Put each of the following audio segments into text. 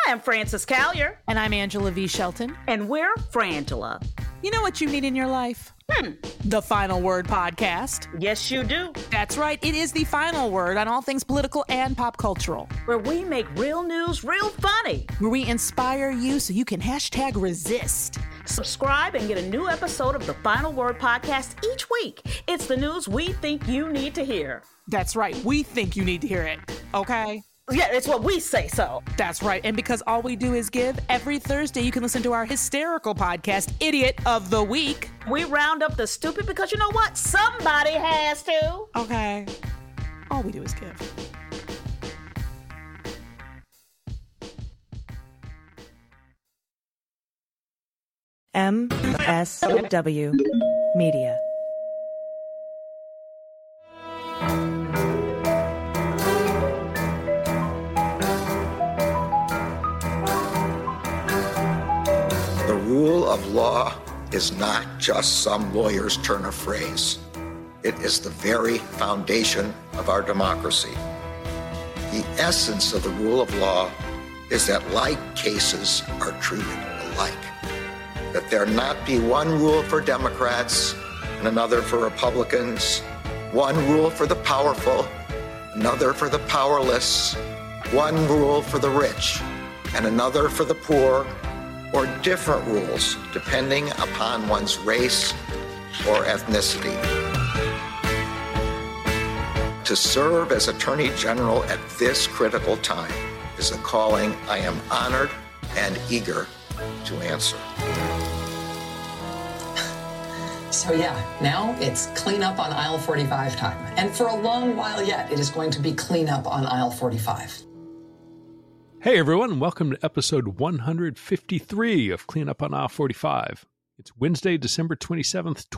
am Frances Callier. And I'm Angela V. Shelton. And we're Frangela. You know what you need in your life? The Final Word Podcast. Yes, you do. That's right. It is the final word on all things political and pop cultural. Where we make real news real funny. Where we inspire you so you can #resist. Subscribe and get a new episode of the Final Word Podcast each week. It's the news we think you need to hear. That's right. We think you need to hear it. Okay? Yeah, it's what we say so. That's right. And because all we do is give, every Thursday you can listen to our hysterical podcast, Idiot of the Week. We round up the stupid because you know what? Somebody has to. Okay. All we do is give. MSW Media. The rule of law is not just some lawyer's turn of phrase. It is the very foundation of our democracy. The essence of the rule of law is that like cases are treated alike. That there not be one rule for Democrats and another for Republicans, one rule for the powerful, another for the powerless, one rule for the rich and another for the poor, or different rules depending upon one's race or ethnicity. To serve as Attorney General at this critical time is a calling I am honored and eager to answer. So yeah, now it's clean up on aisle 45 time. And for a long while yet, it is going to be clean up on aisle 45. Hey everyone, welcome to episode 153 of Clean Up on Aisle 45. It's Wednesday, December 27th,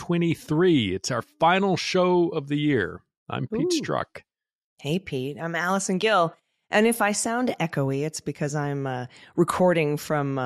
2023. It's our final show of the year. I'm Pete Strzok. Hey, Pete. I'm Allison Gill. And if I sound echoey, it's because I'm recording from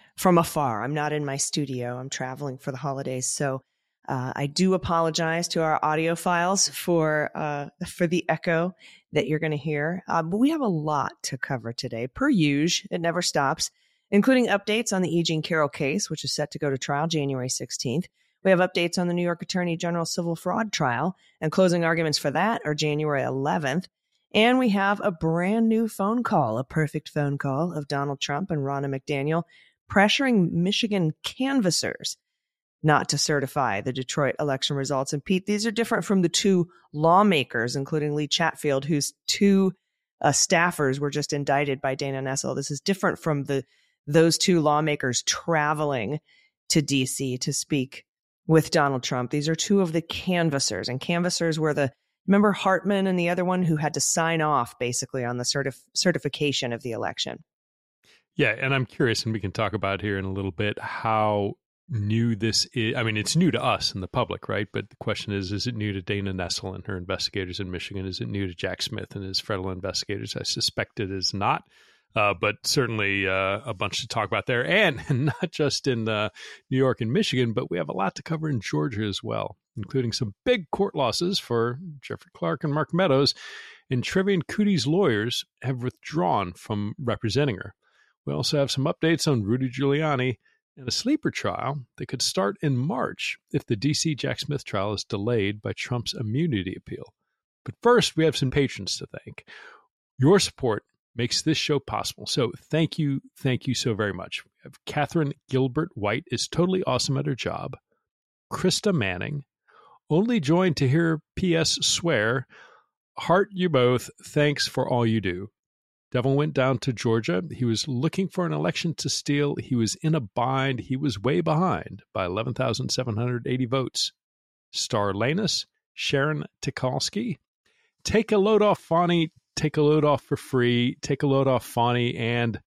afar. I'm not in my studio. I'm traveling for the holidays. So I do apologize to our audiophiles for the echo that you're going to hear. But we have a lot to cover today. Per usual, it never stops, including updates on the E. Jean Carroll case, which is set to go to trial January 16th. We have updates on the New York Attorney General civil fraud trial, and closing arguments for that are January 11th. And we have a brand new phone call, a perfect phone call of Donald Trump and Ronna McDaniel pressuring Michigan canvassers not to certify the Detroit election results. And Pete, these are different from the two lawmakers, including Lee Chatfield, whose two staffers were just indicted by Dana Nessel. This is different from those two lawmakers traveling to D.C. to speak with Donald Trump. These are two of the canvassers, and canvassers were remember Hartman and the other one who had to sign off basically on the certification of the election. Yeah, and I'm curious, and we can talk about here in a little bit, how new this is. I mean, it's new to us and the public, right? But the question is it new to Dana Nessel and her investigators in Michigan? Is it new to Jack Smith and his federal investigators? I suspect it is not, but certainly a bunch to talk about there. And not just in New York and Michigan, but we have a lot to cover in Georgia as well, including some big court losses for Jeffrey Clark and Mark Meadows. And Trevian Kuitti's lawyers have withdrawn from representing her. We also have some updates on Rudy Giuliani and a sleeper trial that could start in March if the D.C. Jack Smith trial is delayed by Trump's immunity appeal. But first, we have some patrons to thank. Your support makes this show possible, so thank you so very much. We have Catherine Gilbert White is totally awesome at her job. Krista Manning, only joined to hear P.S. swear, heart you both, thanks for all you do. Devil went down to Georgia. He was looking for an election to steal. He was in a bind. He was way behind by 11,780 votes. Star Lanus, Sharon Tikalski. Take a load off Fani. Take a load off for free. Take a load off Fani. And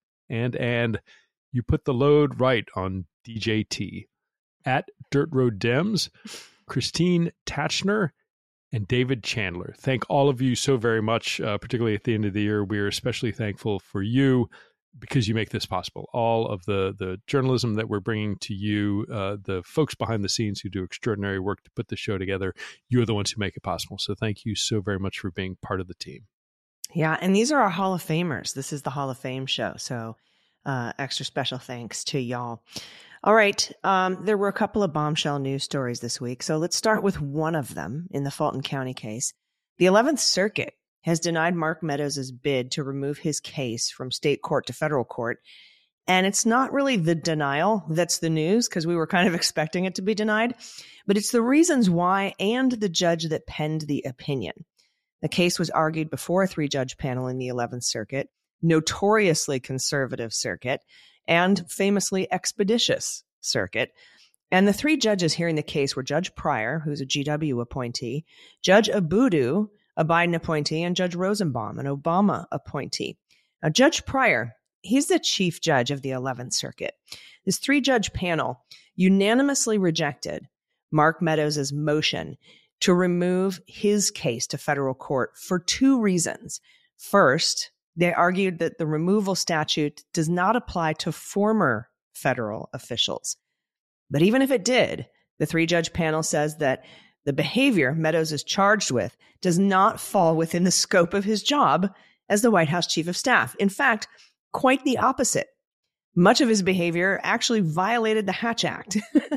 you put the load right on DJT. At Dirt Road Dems, Christine Tachner, and David Chandler. Thank all of you so very much, particularly at the end of the year. We are especially thankful for you because you make this possible. All of the journalism that we're bringing to you, the folks behind the scenes who do extraordinary work to put the show together, you're the ones who make it possible. So thank you so very much for being part of the team. Yeah, and these are our Hall of Famers. This is the Hall of Fame show, so extra special thanks to y'all. All right, there were a couple of bombshell news stories this week, so let's start with one of them in the Fulton County case. The 11th Circuit has denied Mark Meadows' bid to remove his case from state court to federal court, and it's not really the denial that's the news, because we were kind of expecting it to be denied, but it's the reasons why and the judge that penned the opinion. The case was argued before a 3-judge panel in the 11th Circuit, notoriously conservative circuit, and famously expeditious circuit. And the 3 judges hearing the case were Judge Pryor, who's a GW appointee, Judge Abudu, a Biden appointee, and Judge Rosenbaum, an Obama appointee. Now, Judge Pryor, he's the chief judge of the 11th Circuit. This 3-judge panel unanimously rejected Mark Meadows' motion to remove his case to federal court for 2 reasons. First, they argued that the removal statute does not apply to former federal officials. But even if it did, the 3-judge panel says that the behavior Meadows is charged with does not fall within the scope of his job as the White House Chief of Staff. In fact, quite the opposite. Much of his behavior actually violated the Hatch Act.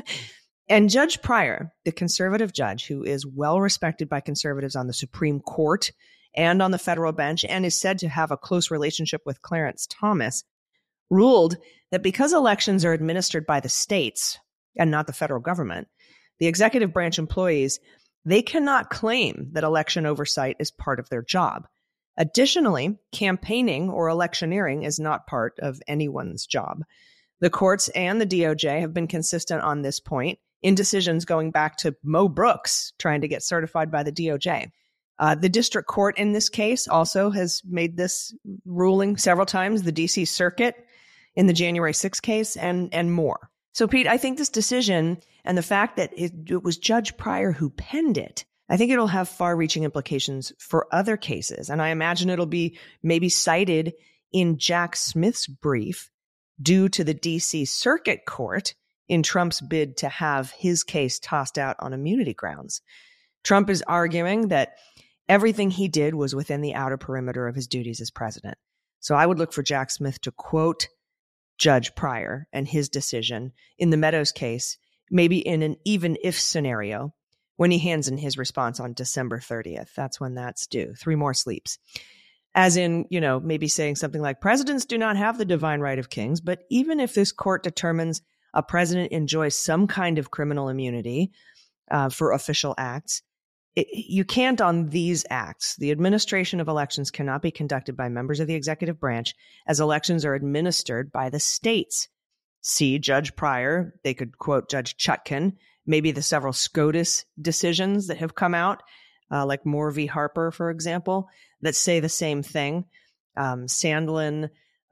And Judge Pryor, the conservative judge who is well respected by conservatives on the Supreme Court and on the federal bench and is said to have a close relationship with Clarence Thomas, ruled that because elections are administered by the states and not the federal government, the executive branch employees, they cannot claim that election oversight is part of their job. Additionally, campaigning or electioneering is not part of anyone's job. The courts and the DOJ have been consistent on this point in decisions going back to Mo Brooks trying to get certified by the DOJ. The district court in this case also has made this ruling several times, the DC Circuit in the January 6th case, and more. So, Pete, I think this decision and the fact that it was Judge Pryor who penned it, I think it'll have far-reaching implications for other cases. And I imagine it'll be maybe cited in Jack Smith's brief due to the DC Circuit Court in Trump's bid to have his case tossed out on immunity grounds. Trump is arguing that everything he did was within the outer perimeter of his duties as president. So I would look for Jack Smith to quote Judge Pryor and his decision in the Meadows case, maybe in an even if scenario, when he hands in his response on December 30th. That's when that's due. 3 more sleeps. As in, maybe saying something like, presidents do not have the divine right of kings, but even if this court determines a president enjoys some kind of criminal immunity for official acts, you can't on these acts. The administration of elections cannot be conducted by members of the executive branch, as elections are administered by the states. See Judge Pryor. They could quote Judge Chutkan, maybe the several SCOTUS decisions that have come out, like Moore v. Harper, for example, that say the same thing. Sandlin,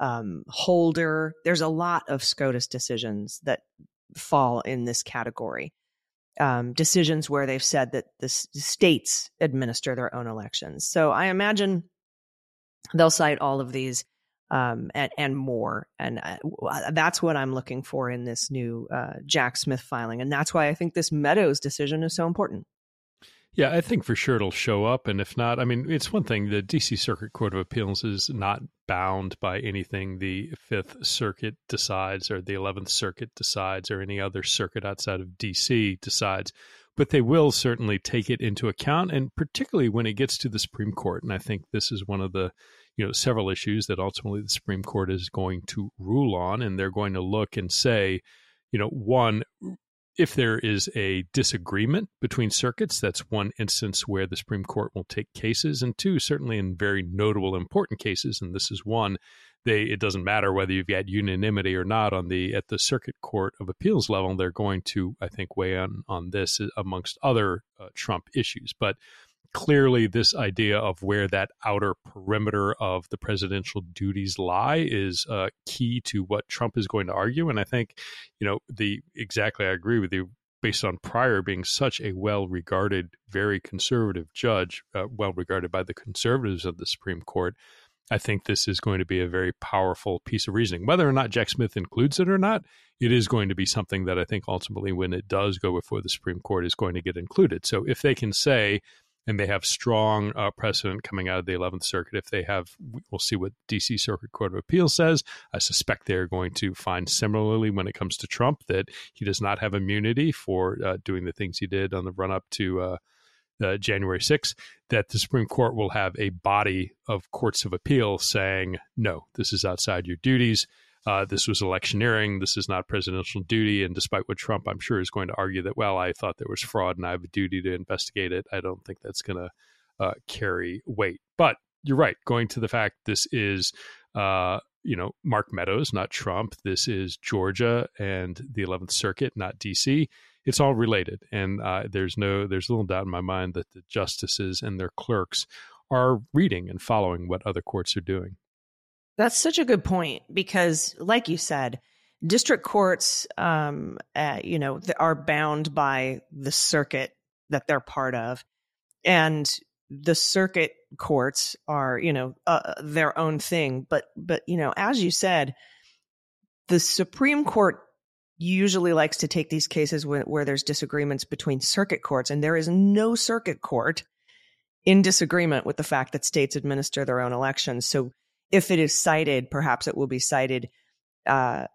Holder, there's a lot of SCOTUS decisions that fall in this category. Decisions where they've said that the states administer their own elections. So I imagine they'll cite all of these and more. And that's what I'm looking for in this new Jack Smith filing. And that's why I think this Meadows decision is so important. Yeah, I think for sure it'll show up. And if not, I mean, it's one thing. The D.C. Circuit Court of Appeals is not bound by anything the 5th Circuit decides or the 11th Circuit decides or any other circuit outside of D.C. decides. But they will certainly take it into account, and particularly when it gets to the Supreme Court. And I think this is one of the several issues that ultimately the Supreme Court is going to rule on. And they're going to look and say, one, if there is a disagreement between circuits, that's one instance where the Supreme Court will take cases. And 2, certainly in very notable, important cases, and this is one, it doesn't matter whether you've got unanimity or not at the Circuit Court of Appeals level. They're going to, I think, weigh on this amongst other Trump issues. But clearly this idea of where that outer perimeter of the presidential duties lie is key to what Trump is going to argue. And I think, I agree with you, based on Pryor being such a well-regarded, very conservative judge, well-regarded by the conservatives of the Supreme Court. I think this is going to be a very powerful piece of reasoning. Whether or not Jack Smith includes it or not, it is going to be something that I think ultimately when it does go before the Supreme Court is going to get included. So if they can say, and they have strong precedent coming out of the 11th Circuit. If they have, we'll see what D.C. Circuit Court of Appeals says. I suspect they're going to find similarly when it comes to Trump that he does not have immunity for doing the things he did on the run-up to January 6th, that the Supreme Court will have a body of courts of appeal saying, no, this is outside your duties. This was electioneering. This is not presidential duty. And despite what Trump, I'm sure, is going to argue that, well, I thought there was fraud and I have a duty to investigate it, I don't think that's going to carry weight. But you're right. Going to the fact this is, Mark Meadows, not Trump. This is Georgia and the 11th Circuit, not D.C. It's all related. And there's little doubt in my mind that the justices and their clerks are reading and following what other courts are doing. That's such a good point because, like you said, district courts, are bound by the circuit that they're part of, and the circuit courts are, their own thing. But as you said, the Supreme Court usually likes to take these cases where there's disagreements between circuit courts, and there is no circuit court in disagreement with the fact that states administer their own elections. So if it is cited, perhaps it will be cited, in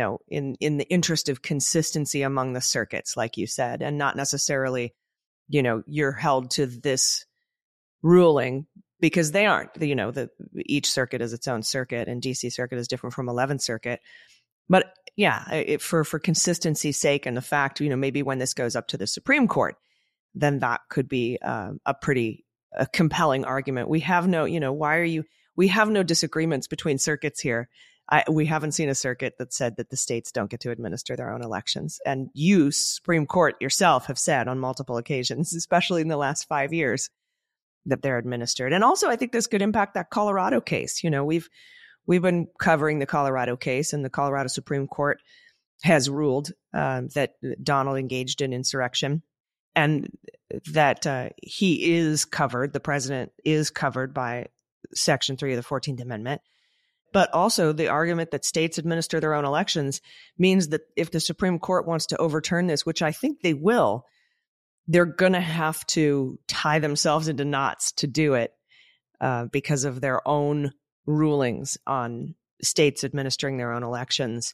the interest of consistency among the circuits, like you said, and not necessarily, you're held to this ruling because they aren't. Each circuit is its own circuit, and DC Circuit is different from 11th Circuit. But yeah, for consistency's sake and the fact, maybe when this goes up to the Supreme Court, then that could be a pretty compelling argument. We have no, we have no disagreements between circuits here. We haven't seen a circuit that said that the states don't get to administer their own elections. And you, Supreme Court yourself, have said on multiple occasions, especially in the last 5 years, that they're administered. And also, I think this could impact that Colorado case. We've been covering the Colorado case, and the Colorado Supreme Court has ruled that Donald engaged in insurrection, and that he is covered, the president is covered by Section 3 of the 14th Amendment. But also the argument that states administer their own elections means that if the Supreme Court wants to overturn this, which I think they will, they're going to have to tie themselves into knots to do it because of their own rulings on states administering their own elections.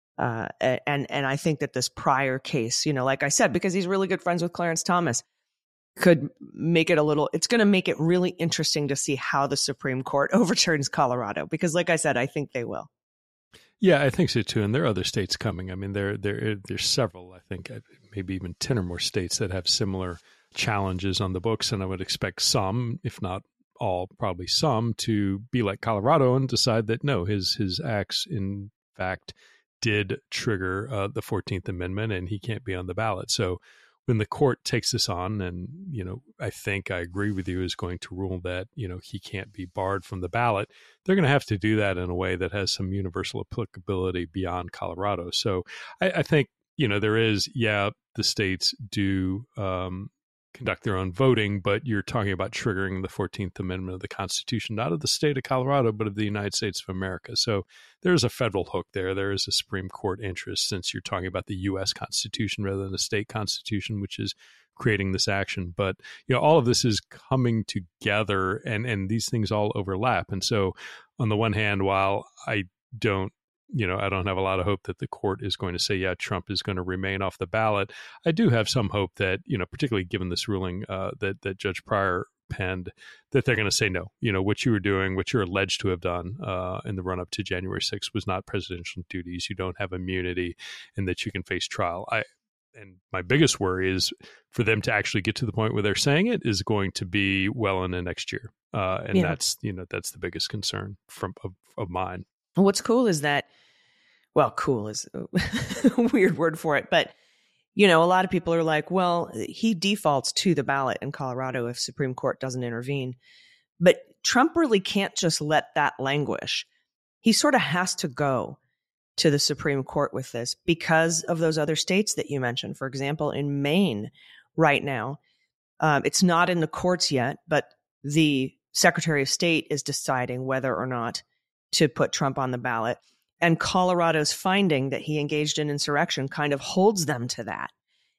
And I think that this prior case, like I said, because he's really good friends with Clarence Thomas, could make it it's going to make it really interesting to see how the Supreme Court overturns Colorado, because like I said, I think they will. Yeah, I think so too. And there are other states coming. I mean, there's several, I think maybe even 10 or more states that have similar challenges on the books. And I would expect some, if not all, probably some, to be like Colorado and decide that no, his acts in fact did trigger the 14th Amendment and he can't be on the ballot. So when the court takes this on, and, I think I agree with you, is going to rule that, he can't be barred from the ballot, they're going to have to do that in a way that has some universal applicability beyond Colorado. So I think, there is, the states do conduct their own voting, but you're talking about triggering the 14th Amendment of the Constitution, not of the state of Colorado, but of the United States of America. So there's a federal hook there. There is a Supreme Court interest, since you're talking about the U.S. Constitution rather than the state constitution, which is creating this action. But, all of this is coming together, and these things all overlap. And so on the one hand, while I don't have a lot of hope that the court is going to say, Trump is going to remain off the ballot, I do have some hope that, particularly given this ruling that Judge Pryor penned, that they're going to say, no, what you were doing, what you're alleged to have done in the run-up to January 6th was not presidential duties. You don't have immunity, and that you can face trial. And my biggest worry is for them to actually get to the point where they're saying it is going to be well into next year. That's the biggest concern of mine. What's cool is that, cool is a weird word for it, but, a lot of people are like, well, he defaults to the ballot in Colorado if Supreme Court doesn't intervene. But Trump really can't just let that languish. He sort of has to go to the Supreme Court with this because of those other states that you mentioned. For example, in Maine right now, it's not in the courts yet, but the Secretary of State is deciding whether or not to put Trump on the ballot. And Colorado's finding that he engaged in insurrection kind of holds them to that.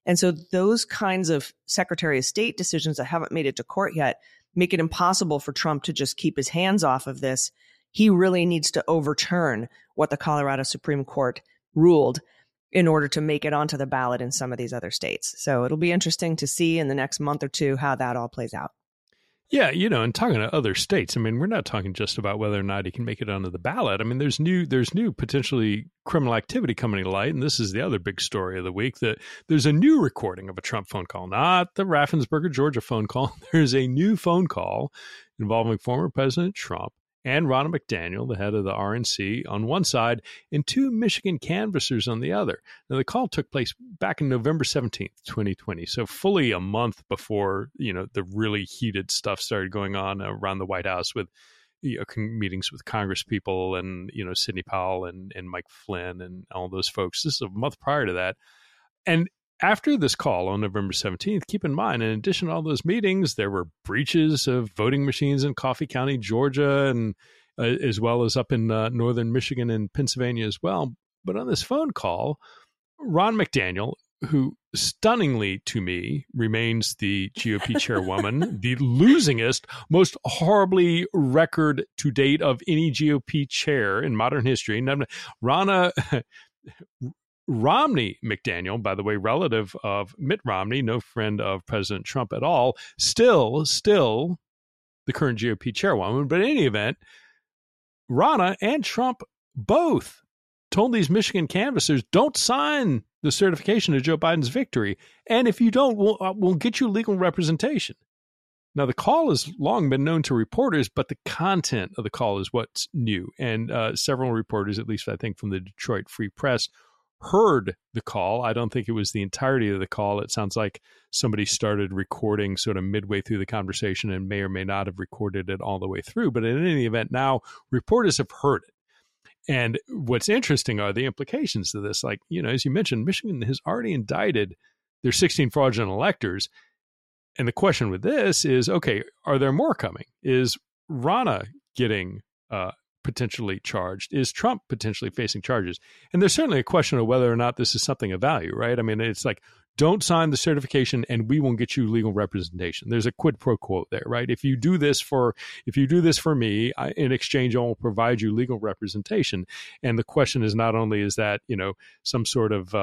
And so those kinds of Secretary of State decisions that haven't made it to court yet make it impossible for Trump to just keep his hands off of this. He really needs to overturn what the Colorado Supreme Court ruled in order to make it onto the ballot in some of these other states. So it'll be interesting to see in the next month or two how that all plays out. Yeah, and talking to other states, I mean, we're not talking just about whether or not he can make it onto the ballot. I mean, there's new potentially criminal activity coming to light, and this is the other big story of the week, that there's a new recording of a Trump phone call, not the Raffensperger, Georgia phone call. There's a new phone call involving former President Trump and Ronna McDaniel, the head of the RNC, on one side, and two Michigan canvassers on the other. Now, the call took place back in November 17th, 2020, so fully a month before, the really heated stuff started going on around the White House with meetings with Congress people and, Sidney Powell and Mike Flynn and all those folks. This is a month prior to that. And after this call on November 17th, keep in mind, in addition to all those meetings, there were breaches of voting machines in Coffee County, Georgia, and as well as up in northern Michigan and Pennsylvania as well. But on this phone call, Ron McDaniel, who stunningly to me remains the GOP chairwoman, the losingest, most horribly record to date of any GOP chair in modern history. Ronna Romney McDaniel, by the way, relative of Mitt Romney, no friend of President Trump at all, still the current GOP chairwoman. But in any event, Ronna and Trump both told these Michigan canvassers, don't sign the certification of Joe Biden's victory. And if you don't, we'll get you legal representation. Now, the call has long been known to reporters, but the content of the call is what's new. And several reporters, at least I think from the Detroit Free Press, heard the call. I don't think it was the entirety of the call. It sounds like somebody started recording sort of midway through the conversation and may or may not have recorded it all the way through. But in any event, now reporters have heard it. And what's interesting are the implications of this. Like, as you mentioned, Michigan has already indicted their 16 fraudulent electors. And the question with this is, okay, are there more coming? Is Ronna getting potentially charged? Is Trump potentially facing charges? And there's certainly a question of whether or not this is something of value, right? I mean, it's like, don't sign the certification and we won't get you legal representation. There's a quid pro quo there, right? If you do this for me, in exchange, I will provide you legal representation. And the question is not only is that, some sort of,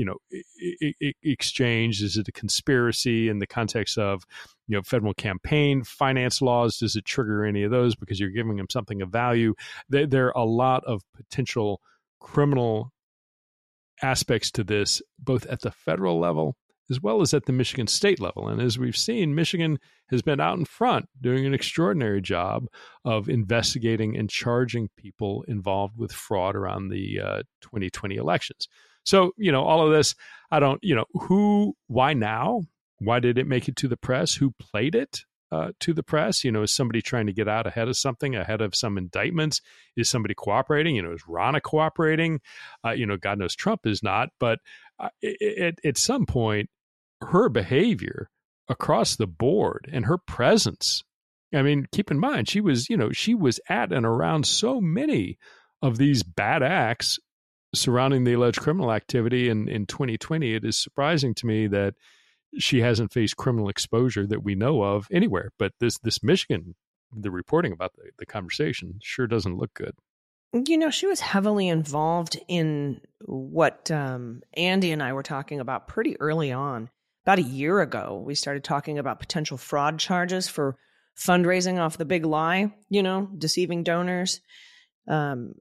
exchange, is it a conspiracy in the context of, federal campaign finance laws? Does it trigger any of those because you're giving them something of value? There are a lot of potential criminal aspects to this, both at the federal level as well as at the Michigan state level. And as we've seen, Michigan has been out in front doing an extraordinary job of investigating and charging people involved with fraud around the 2020 elections. So, all of this, I don't, why now? Why did it make it to the press? Who played it to the press? Is somebody trying to get out ahead of something, ahead of some indictments? Is somebody cooperating? Is Ronna cooperating? God knows Trump is not. But at some point, her behavior across the board and her presence, I mean, keep in mind, she was at and around so many of these bad acts surrounding the alleged criminal activity in 2020. It is surprising to me that she hasn't faced criminal exposure that we know of anywhere. But this Michigan, the reporting about the conversation sure doesn't look good. She was heavily involved in what Andy and I were talking about pretty early on. About a year ago, we started talking about potential fraud charges for fundraising off the big lie, deceiving donors. And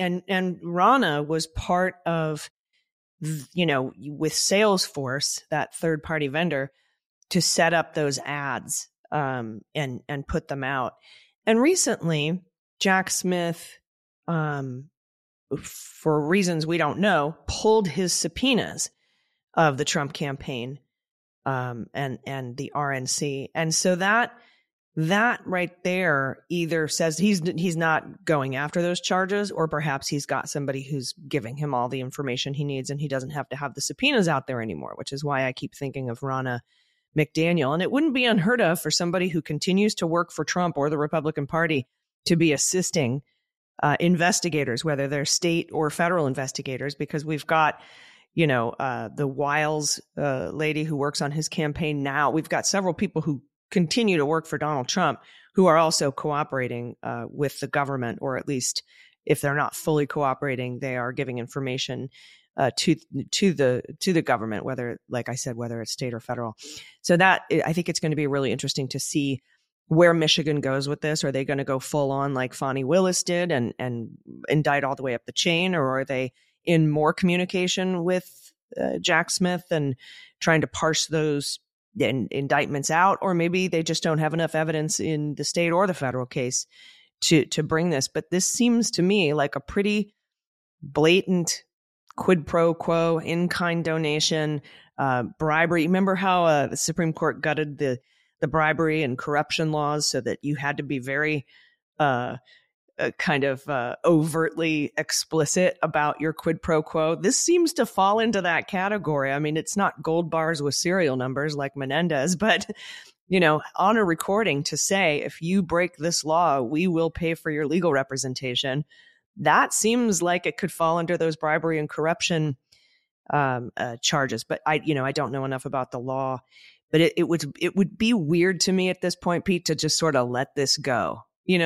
Ronna was part of, with Salesforce, that third party vendor, to set up those ads and put them out. And recently, Jack Smith, for reasons we don't know, pulled his subpoenas of the Trump campaign and the RNC. And so that right there either says he's not going after those charges, or perhaps he's got somebody who's giving him all the information he needs and he doesn't have to have the subpoenas out there anymore, which is why I keep thinking of Ronna McDaniel. And it wouldn't be unheard of for somebody who continues to work for Trump or the Republican Party to be assisting investigators, whether they're state or federal investigators, because we've got, the Wiles lady who works on his campaign now. We've got several people who continue to work for Donald Trump who are also cooperating with the government, or at least if they're not fully cooperating, they are giving information to the government, whether, like I said, whether it's state or federal. So that, I think it's going to be really interesting to see where Michigan goes with this. Are they going to go full on like Fani Willis did and indict all the way up the chain, or are they in more communication with Jack Smith and trying to parse those indictments out? Or maybe they just don't have enough evidence in the state or the federal case to bring this. But this seems to me like a pretty blatant quid pro quo, in-kind donation, bribery. Remember how the Supreme Court gutted the bribery and corruption laws so that you had to be very overtly explicit about your quid pro quo? This seems to fall into that category. I mean, it's not gold bars with serial numbers like Menendez, but on a recording to say, if you break this law, we will pay for your legal representation. That seems like it could fall under those bribery and corruption charges. But I don't know enough about the law. But it would be weird to me at this point, Pete, to just sort of let this go,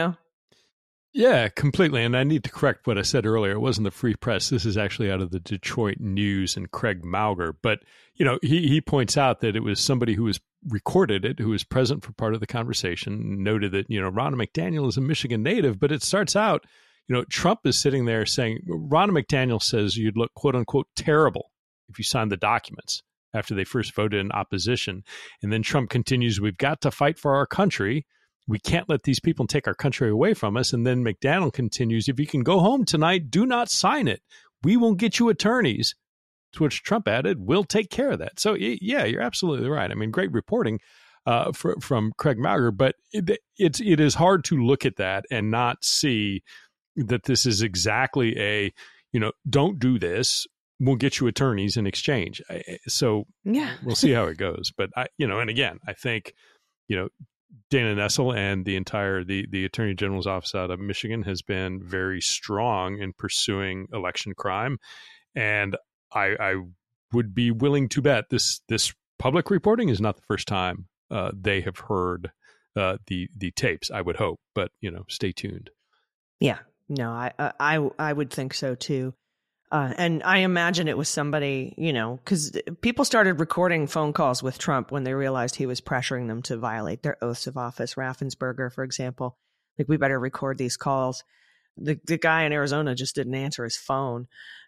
Yeah, completely. And I need to correct what I said earlier. It wasn't the Free Press. This is actually out of the Detroit News and Craig Mauger. But, he points out that it was somebody who was recorded it, who was present for part of the conversation, noted that, Ronna McDaniel is a Michigan native. But it starts out, Trump is sitting there saying, Ronna McDaniel says you'd look, quote unquote, terrible if you signed the documents after they first voted in opposition. And then Trump continues, we've got to fight for our country. We can't let these people take our country away from us. And then McDaniel continues, if you can go home tonight, do not sign it. We won't get you attorneys. To which Trump added, we'll take care of that. So, yeah, you're absolutely right. I mean, great reporting from Craig Mauger, but it is hard to look at that and not see that this is exactly a, don't do this. We'll get you attorneys in exchange. So yeah, we'll see how it goes. But and again, I think, Dana Nessel and the entire the Attorney General's office out of Michigan has been very strong in pursuing election crime, and I would be willing to bet this public reporting is not the first time they have heard the tapes. I would hope, but stay tuned. Yeah, no, I would think so too. And I imagine it was somebody, because people started recording phone calls with Trump when they realized he was pressuring them to violate their oaths of office. Raffensperger, for example, like, we better record these calls. The guy in Arizona just didn't answer his phone,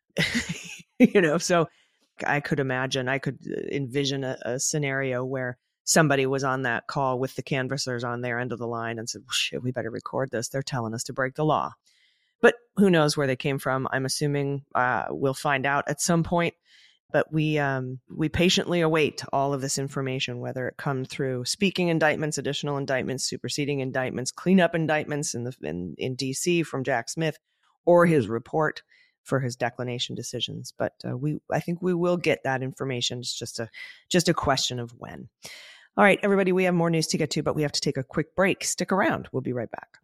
so I could envision a scenario where somebody was on that call with the canvassers on their end of the line and said, shit, we better record this. They're telling us to break the law. But who knows where they came from? I'm assuming we'll find out at some point. But we patiently await all of this information, whether it comes through speaking indictments, additional indictments, superseding indictments, cleanup indictments in D.C. from Jack Smith, or his report for his declination decisions. But I think we will get that information. It's just a question of when. All right, everybody, we have more news to get to, but we have to take a quick break. Stick around. We'll be right back.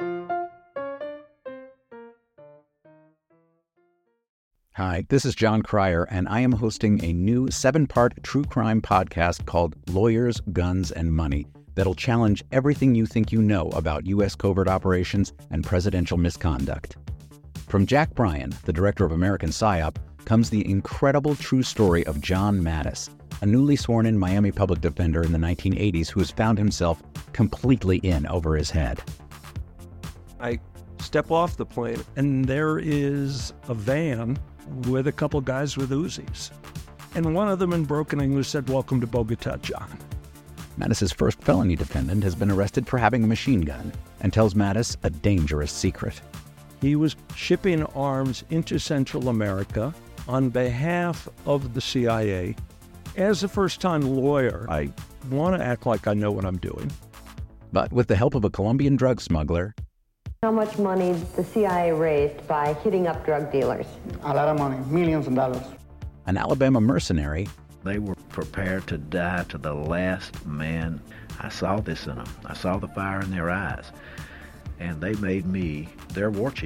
Hi, this is John Cryer, and I am hosting a new 7-part true crime podcast called Lawyers, Guns, and Money that'll challenge everything you think you know about U.S. covert operations and presidential misconduct. From Jack Bryan, the director of American PSYOP, comes the incredible true story of John Mattis, a newly sworn-in Miami public defender in the 1980s who has found himself completely in over his head. I step off the plane, and there is a van with a couple guys with Uzis. And one of them in broken English said, "Welcome to Bogota, John." Mattis's first felony defendant has been arrested for having a machine gun and tells Mattis a dangerous secret. He was shipping arms into Central America on behalf of the CIA. As a first-time lawyer, I want to act like I know what I'm doing. But with the help of a Colombian drug smuggler, how much money the CIA raised by hitting up drug dealers? A lot of money, millions of dollars. An Alabama mercenary, they were prepared to die to the last man. I saw this in them. I saw the fire in their eyes. And they made me their war chief.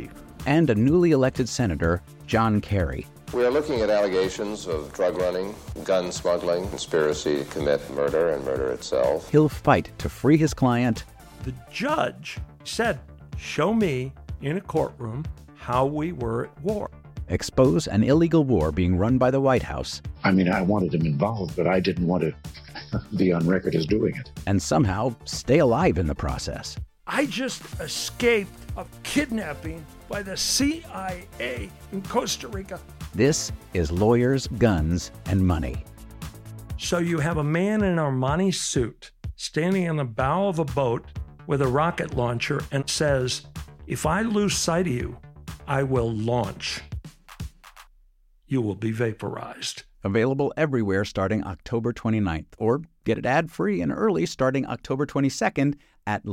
and a newly elected Senator, John Kerry. We are looking at allegations of drug running, gun smuggling, conspiracy to commit murder and murder itself. He'll fight to free his client. The judge said, show me in a courtroom how we were at war. Expose an illegal war being run by the White House. I mean, I wanted him involved, but I didn't want to be on record as doing it. And somehow stay alive in the process. I just escaped a kidnapping by the CIA in Costa Rica. This is Lawyers, Guns, and Money. So you have a man in an Armani suit standing on the bow of a boat with a rocket launcher and says, if I lose sight of you, I will launch. You will be vaporized. Available everywhere starting October 29th, or get it ad-free and early starting October 22nd at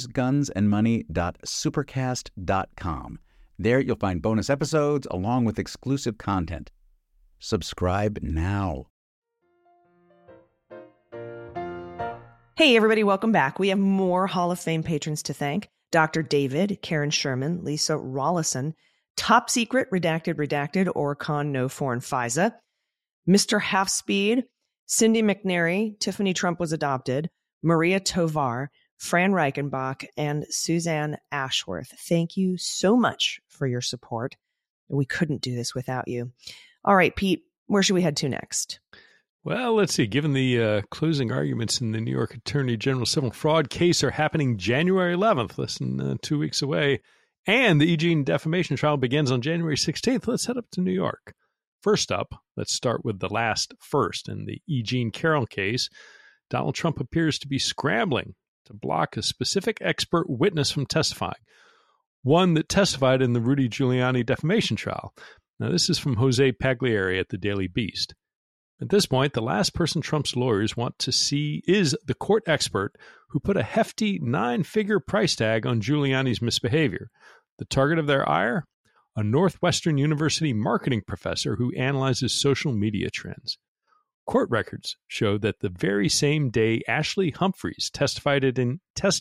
lawyersgunsandmoney.supercast.com. There you'll find bonus episodes along with exclusive content. Subscribe now. Hey, everybody, welcome back. We have more Hall of Fame patrons to thank. Dr. David, Karen Sherman, Lisa Rollison, Top Secret, Redacted, Oricon, No Foreign FISA, Mr. Half Speed, Cindy McNary, Tiffany Trump Was Adopted, Maria Tovar, Fran Reichenbach, and Suzanne Ashworth. Thank you so much for your support. We couldn't do this without you. All right, Pete, where should we head to next? Well, let's see. Given the closing arguments in the New York Attorney General civil fraud case are happening January 11th, less than 2 weeks away, and the E. Jean defamation trial begins on January 16th, let's head up to New York. First up, let's start with the last first. In the E. Jean Carroll case, Donald Trump appears to be scrambling to block a specific expert witness from testifying, one that testified in the Rudy Giuliani defamation trial. Now, this is from Jose Pagliari at the Daily Beast. At this point, the last person Trump's lawyers want to see is the court expert who put a hefty 9-figure price tag on Giuliani's misbehavior. The target of their ire? A Northwestern University marketing professor who analyzes social media trends. Court records show that the very same day Ashley Humphreys testified in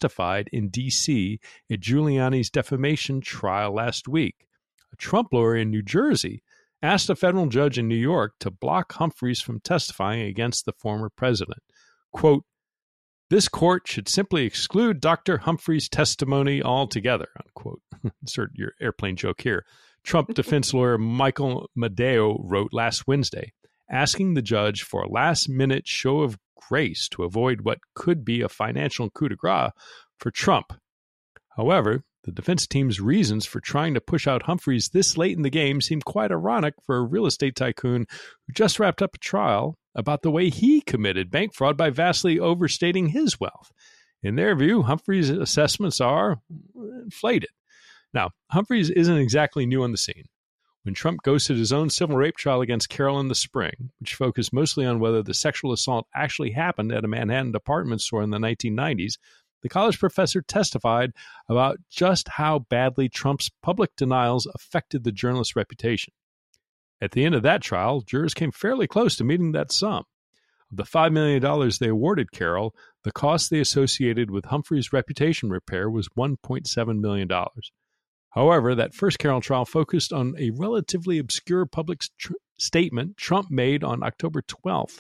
D.C. at Giuliani's defamation trial last week, a Trump lawyer in New Jersey asked a federal judge in New York to block Humphreys from testifying against the former president. Quote, "This court should simply exclude Dr. Humphreys' testimony altogether," unquote. Insert your airplane joke here. Trump defense lawyer Michael Madeo wrote last Wednesday, asking the judge for a last-minute show of grace to avoid what could be a financial coup de grace for Trump. However, the defense team's reasons for trying to push out Humphreys this late in the game seem quite ironic for a real estate tycoon who just wrapped up a trial about the way he committed bank fraud by vastly overstating his wealth. In their view, Humphreys' assessments are inflated. Now, Humphreys isn't exactly new on the scene. When Trump ghosted his own civil rape trial against Carroll in the spring, which focused mostly on whether the sexual assault actually happened at a Manhattan department store in the 1990s, the college professor testified about just how badly Trump's public denials affected the journalist's reputation. At the end of that trial, jurors came fairly close to meeting that sum. Of the $5 million they awarded Carroll, the cost they associated with Humphreys' reputation repair was $1.7 million. However, that first Carroll trial focused on a relatively obscure public statement Trump made on October 12th,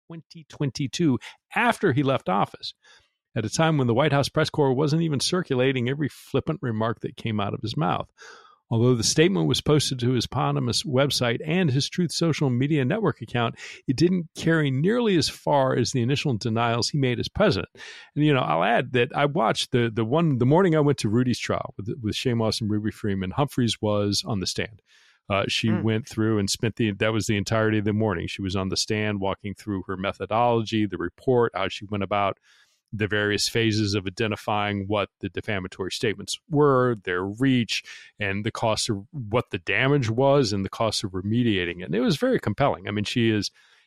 2022, after he left office, at a time when the White House press corps wasn't even circulating every flippant remark that came out of his mouth. Although the statement was posted to his eponymous website and his Truth Social media network account, it didn't carry nearly as far as the initial denials he made as president. And, I'll add that I watched the morning I went to Rudy's trial with Shane Moss and Ruby Freeman. Humphreys was on the stand. She went through and that was the entirety of the morning. She was on the stand walking through her methodology, the report, how she went about the various phases of identifying what the defamatory statements were, their reach, and the cost of what the damage was and the cost of remediating it. And it was very compelling. I mean, she is,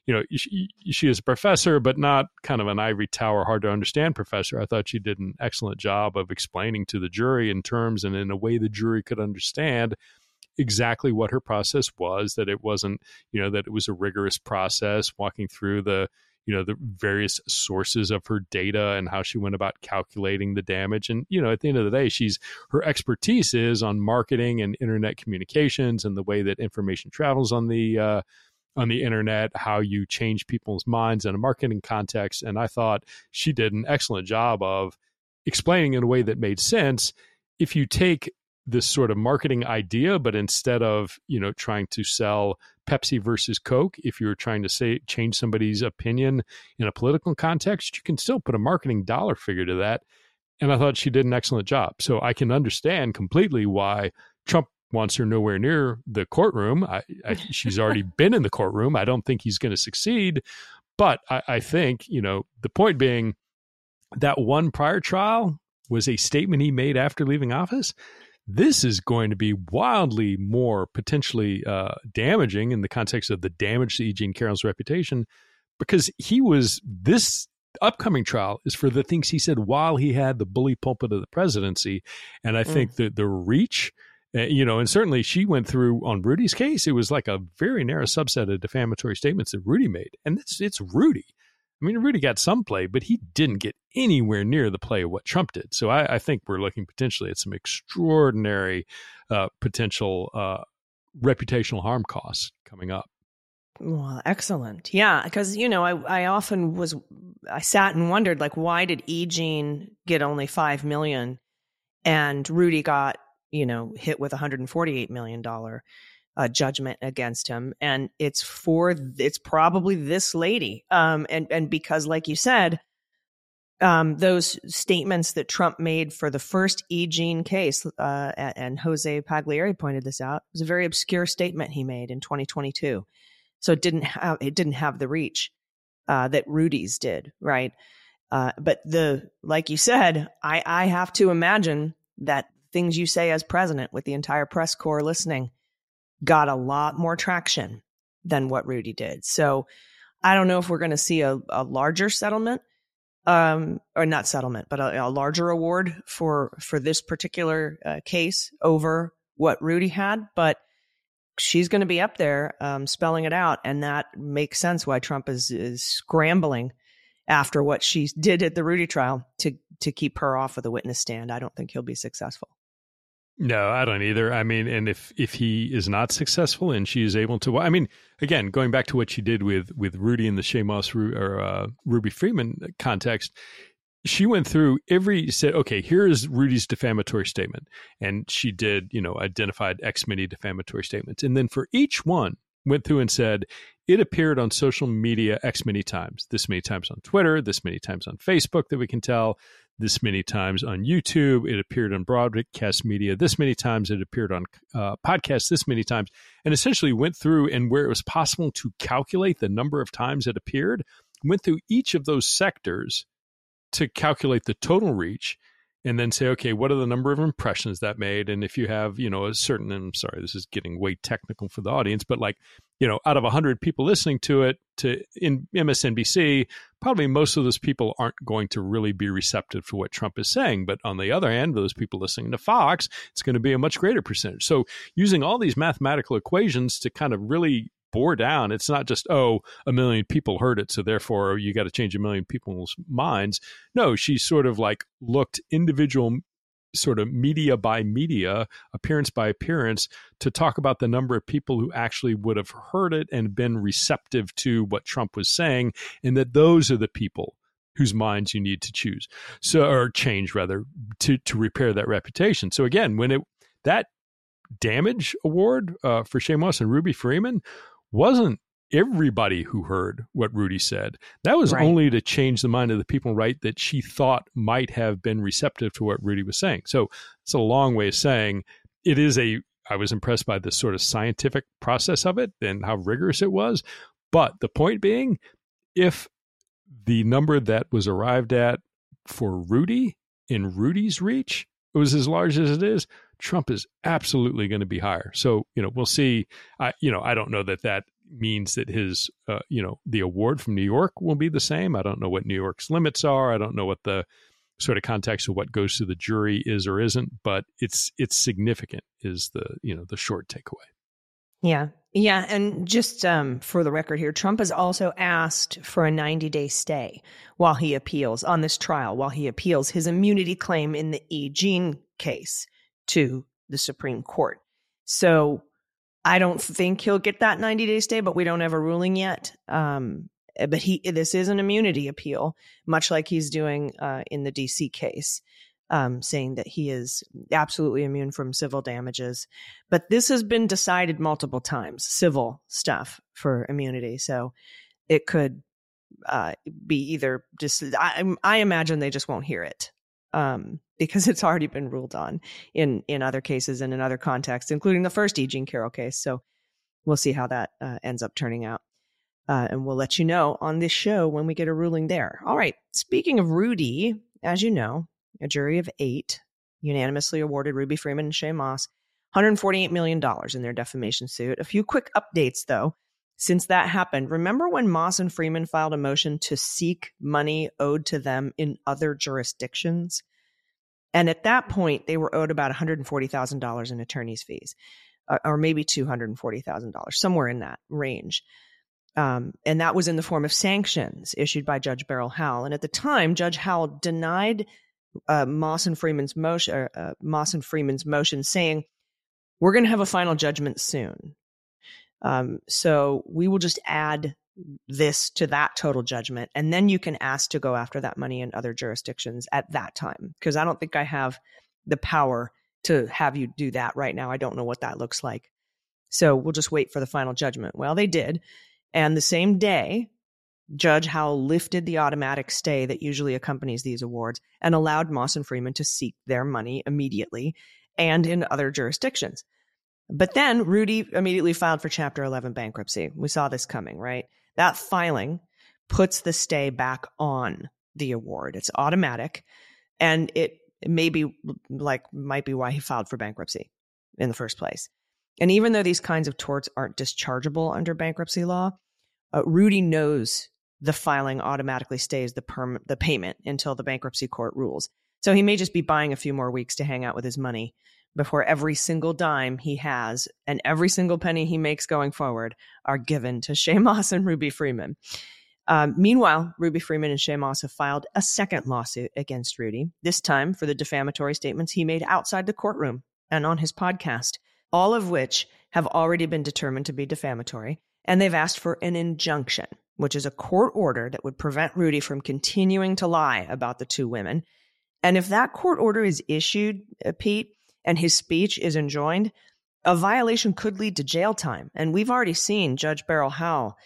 she is a professor, but not kind of an ivory tower, hard to understand professor. I thought she did an excellent job of explaining to the jury in terms and in a way the jury could understand exactly what her process was, that it wasn't, that it was a rigorous process, walking through the the various sources of her data and how she went about calculating the damage. And, at the end of the day, her expertise is on marketing and internet communications and the way that information travels on the internet, how you change people's minds in a marketing context. And I thought she did an excellent job of explaining in a way that made sense. If you take this sort of marketing idea, but instead of, trying to sell Pepsi versus Coke, if you're trying to change somebody's opinion in a political context, you can still put a marketing dollar figure to that. And I thought she did an excellent job. So I can understand completely why Trump wants her nowhere near the courtroom. She's already been in the courtroom. I don't think he's going to succeed. But I think, the point being that one prior trial was a statement he made after leaving office. This is going to be wildly more potentially damaging in the context of the damage to E. Jean Carroll's reputation, because this upcoming trial is for the things he said while he had the bully pulpit of the presidency. And I think that the reach, and certainly she went through on Rudy's case, it was like a very narrow subset of defamatory statements that Rudy made. And it's Rudy. I mean, Rudy got some play, but he didn't get anywhere near the play of what Trump did. So I think we're looking potentially at some extraordinary potential reputational harm costs coming up. Well, excellent. Yeah, because, I sat and wondered, why did E. Jean get only $5 million and Rudy got, hit with $148 million judgment against him? And it's probably this lady. And because, like you said, those statements that Trump made for the first E. Jean case, and Jose Pagliari pointed this out, it was a very obscure statement he made in 2022. So it didn't have the reach that Rudy's did, right? But like you said, I have to imagine that things you say as president with the entire press corps listening got a lot more traction than what Rudy did. So I don't know if we're going to see a larger settlement, or not settlement, but a larger award for this particular case over what Rudy had. But she's going to be up there spelling it out. And that makes sense why Trump is scrambling after what she did at the Rudy trial to keep her off of the witness stand. I don't think he'll be successful. No, I don't either. I mean, and if he is not successful and she is able to, again, going back to what she did with Rudy in the Shaye Moss or Ruby Freeman context, she went through said, okay, here is Rudy's defamatory statement. And she did, identified X many defamatory statements. And then for each one, went through and said, it appeared on social media X many times, this many times on Twitter, this many times on Facebook that we can tell, this many times on YouTube, it appeared on broadcast media, this many times, it appeared on podcasts, this many times, and essentially went through, and where it was possible to calculate the number of times it appeared, went through each of those sectors to calculate the total reach, and then say, okay, what are the number of impressions that made? And if you have, a certain, I'm sorry, this is getting way technical for the audience, but out of 100 people listening to it in MSNBC, probably most of those people aren't going to really be receptive for what Trump is saying. But on the other hand, those people listening to Fox, it's going to be a much greater percentage. So using all these mathematical equations to kind of really bore down, it's not just, 1 million people heard it, so therefore you got to change 1 million people's minds. No, she sort of looked individual sort of media by media, appearance by appearance, to talk about the number of people who actually would have heard it and been receptive to what Trump was saying, and that those are the people whose minds you need to choose. Or change rather, to repair that reputation. So again, when that damage award for Shaye Moss and Ruby Freeman wasn't everybody who heard what Rudy said. That was only to change the mind of the people, that she thought might have been receptive to what Rudy was saying. So it's a long way of saying I was impressed by the sort of scientific process of it and how rigorous it was. But the point being, if the number that was arrived at for Rudy in Rudy's reach was as large as it is, Trump is absolutely going to be higher. So, we'll see. I don't know that means that his, the award from New York will be the same. I don't know what New York's limits are. I don't know what the sort of context of what goes to the jury is or isn't, but it's significant is the short takeaway. Yeah. Yeah, and just for the record here, Trump has also asked for a 90-day stay while he appeals on this trial, while he appeals his immunity claim in the E. Jean case to the Supreme Court. So I don't think he'll get that 90-day stay, but we don't have a ruling yet. But this is an immunity appeal, much like he's doing in the D.C. case. Saying that he is absolutely immune from civil damages. But this has been decided multiple times, civil stuff for immunity. So it could be either just, I imagine they just won't hear it because it's already been ruled on in other cases and in other contexts, including the first E. Jean Carroll case. So we'll see how that ends up turning out. And we'll let you know on this show when we get a ruling there. All right. Speaking of Rudy, as you know, a jury of 8 unanimously awarded Ruby Freeman and Shaye Moss $148 million in their defamation suit. A few quick updates, though, since that happened. Remember when Moss and Freeman filed a motion to seek money owed to them in other jurisdictions? And at that point, they were owed about $140,000 in attorney's fees, or maybe $240,000, somewhere in that range. And that was in the form of sanctions issued by Judge Beryl Howell. And at the time, Judge Howell denied Moss and Freeman's motion, saying, "We're going to have a final judgment soon. So we will just add this to that total judgment, and then you can ask to go after that money in other jurisdictions at that time, because I don't think I have the power to have you do that right now. I don't know what that looks like. So we'll just wait for the final judgment." Well, they did. And the same day, Judge Howell lifted the automatic stay that usually accompanies these awards and allowed Moss and Freeman to seek their money immediately and in other jurisdictions. But then Rudy immediately filed for Chapter 11 bankruptcy. We saw this coming, right? That filing puts the stay back on the award. It's automatic, and it might be why he filed for bankruptcy in the first place. And even though these kinds of torts aren't dischargeable under bankruptcy law, Rudy knows the filing automatically stays the payment until the bankruptcy court rules. So he may just be buying a few more weeks to hang out with his money before every single dime he has and every single penny he makes going forward are given to Shaye Moss and Ruby Freeman. Meanwhile, Ruby Freeman and Shaye Moss have filed a second lawsuit against Rudy, this time for the defamatory statements he made outside the courtroom and on his podcast, all of which have already been determined to be defamatory. And they've asked for an injunction, which is a court order that would prevent Rudy from continuing to lie about the two women. And if that court order is issued, Pete, and his speech is enjoined, a violation could lead to jail time. And we've already seen Judge Beryl Howell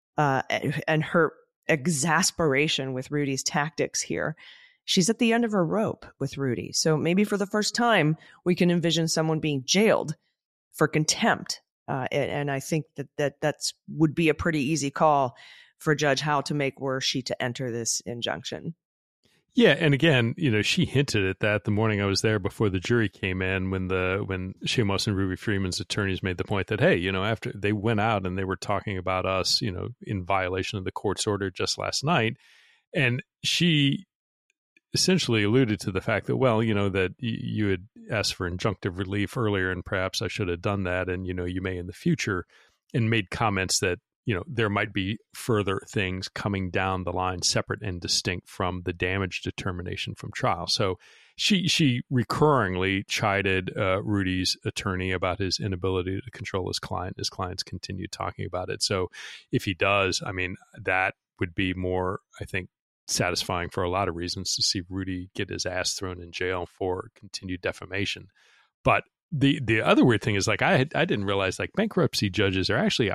and her exasperation with Rudy's tactics here. She's at the end of her rope with Rudy. So maybe for the first time, we can envision someone being jailed for contempt. And I think that would be a pretty easy call for Judge Howell to make were she to enter this injunction. Yeah, and again, she hinted at that the morning I was there before the jury came in when Shaye Moss and Ruby Freeman's attorneys made the point that, hey, after they went out and they were talking about us, in violation of the court's order just last night, and she essentially alluded to the fact that, well, that you had asked for injunctive relief earlier, and perhaps I should have done that, and you may in the future, and made comments that there might be further things coming down the line separate and distinct from the damage determination from trial. So she recurringly chided Rudy's attorney about his inability to control his client. His clients continued talking about it. So if he does, that would be more, I think, satisfying for a lot of reasons to see Rudy get his ass thrown in jail for continued defamation. But the other weird thing is, I didn't realize bankruptcy judges are actually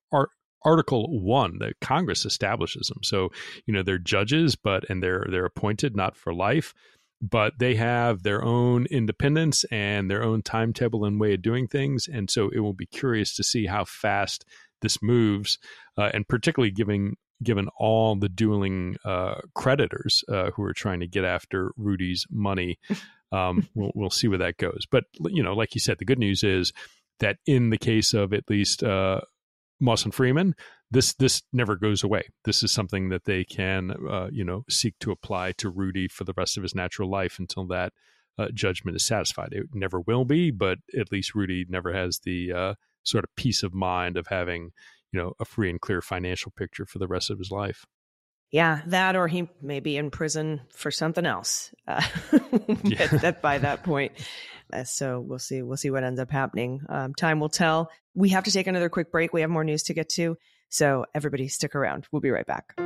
Article 1 that Congress establishes them. So, they're judges, and they're appointed not for life, but they have their own independence and their own timetable and way of doing things. And so it will be curious to see how fast this moves, and particularly given all the dueling creditors who are trying to get after Rudy's money. We'll see where that goes. But, like you said, the good news is that in the case of at least Moss and Freeman, this never goes away. This is something that they can, seek to apply to Rudy for the rest of his natural life until that judgment is satisfied. It never will be, but at least Rudy never has the sort of peace of mind of having, a free and clear financial picture for the rest of his life. Yeah, that, or he may be in prison for something else by that point. So we'll see what ends up happening. Time will tell. We have to take another quick break. We have more news to get to. So everybody stick around. We'll be right back.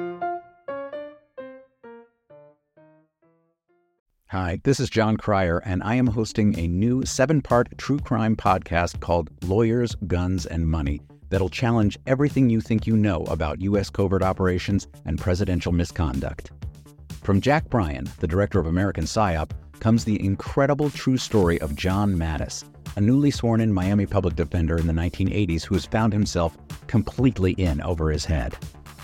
Hi, this is John Cryer, and I am hosting a new 7-part true crime podcast called Lawyers, Guns, and Money that'll challenge everything you think you know about U.S. covert operations and presidential misconduct. From Jack Bryan, the director of American PSYOP, comes the incredible true story of John Mattis, a newly sworn-in Miami public defender in the 1980s who has found himself completely in over his head.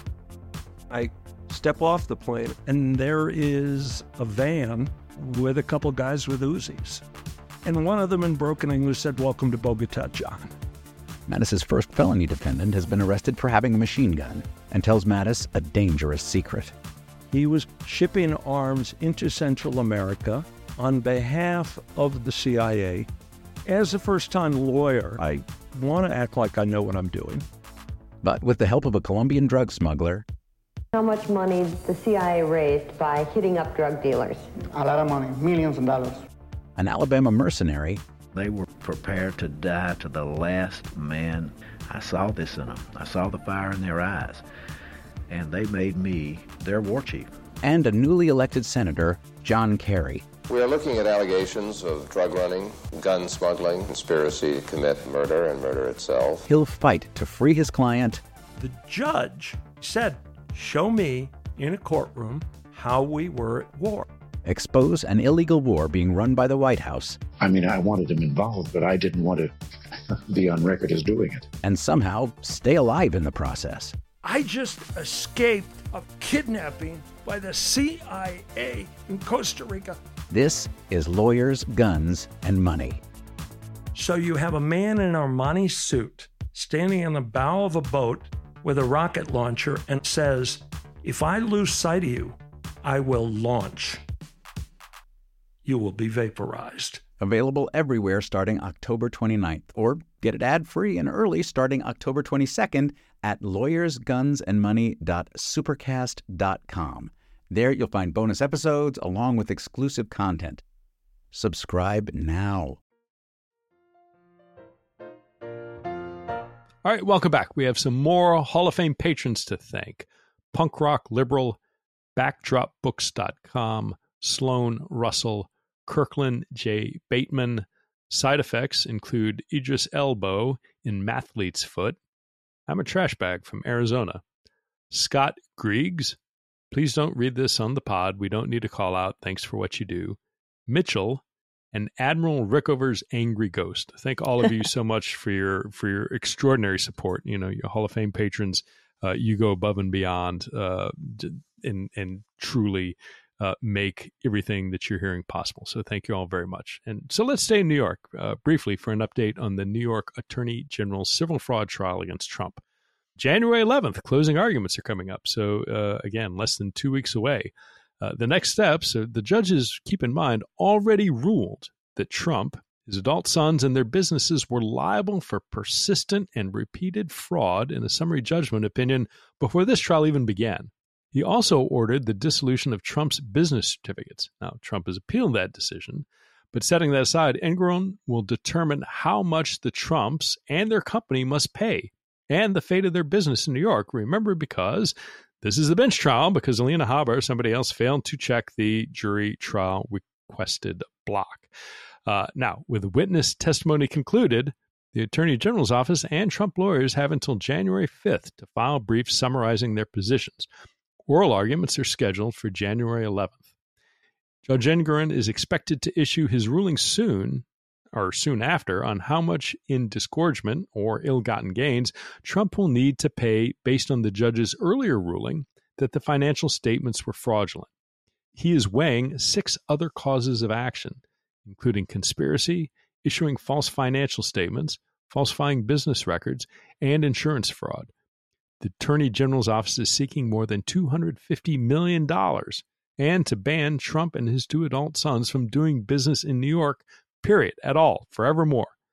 I step off the plane, and there is a van with a couple guys with Uzis. And one of them in broken English said, "Welcome to Bogota, John." Mattis's first felony defendant has been arrested for having a machine gun and tells Mattis a dangerous secret. He was shipping arms into Central America on behalf of the CIA. As a first-time lawyer, I want to act like I know what I'm doing. But with the help of a Colombian drug smuggler, How much money the CIA raised by hitting up drug dealers? A lot of money, millions of dollars. an Alabama mercenary, They were prepared to die to the last man. I saw this in them. I saw the fire in their eyes. And they made me their war chief. and a newly elected Senator, John Kerry. We are looking at allegations of drug running, gun smuggling, conspiracy to commit murder and murder itself. He'll fight to free his client. The judge said, show me in a courtroom how we were at war. Expose an illegal war being run by the White House. I mean, I wanted him involved, but I didn't want to be on record as doing it. And somehow stay alive in the process. I just escaped a kidnapping by the CIA in Costa Rica. This is Lawyers, Guns, and Money. So you have a man in an Armani suit standing on the bow of a boat with a rocket launcher and says, if I lose sight of you, I will launch. You will be vaporized. Available everywhere starting October 29th, or get it ad-free and early starting October 22nd at lawyersgunsandmoney.supercast.com. There you'll find bonus episodes along with exclusive content. Subscribe now. All right, welcome back. We have some more Hall of Fame patrons to thank. Punk Rock Liberal, BackdropBooks.com, Sloan Russell, Kirkland J. Bateman. Side effects include Idris Elbow in Mathlete's Foot. I'm a trash bag from Arizona. Scott Griggs. Please don't read this on the pod. We don't need a call out. Thanks for what you do. Mitchell and Admiral Rickover's Angry Ghost. Thank all of you so much for your extraordinary support. You know, your Hall of Fame patrons, you go above and beyond and truly make everything that you're hearing possible. So thank you all very much. And so let's stay in New York briefly for an update on the New York Attorney General's civil fraud trial against Trump. January 11th, closing arguments are coming up. So again, less than 2 weeks away. The next steps, the judges, keep in mind, already ruled that Trump, his adult sons, and their businesses were liable for persistent and repeated fraud in a summary judgment opinion before this trial even began. He also ordered the dissolution of Trump's business certificates. Now, Trump has appealed that decision, but setting that aside, Engoron will determine how much the Trumps and their company must pay and the fate of their business in New York. Remember, because this is the bench trial, because Alina Habba or somebody else failed to check the jury trial requested block. Now, with witness testimony concluded, the Attorney General's office and Trump lawyers have until January 5th to file briefs summarizing their positions. Oral arguments are scheduled for January 11th. Judge Engoron is expected to issue his ruling soon after on how much in disgorgement or ill-gotten gains Trump will need to pay based on the judge's earlier ruling that the financial statements were fraudulent. He is weighing 6 other causes of action, including conspiracy, issuing false financial statements, falsifying business records, and insurance fraud. The Attorney General's office is seeking more than $250 million and to ban Trump and his 2 adult sons from doing business in New York, period, at all, forevermore.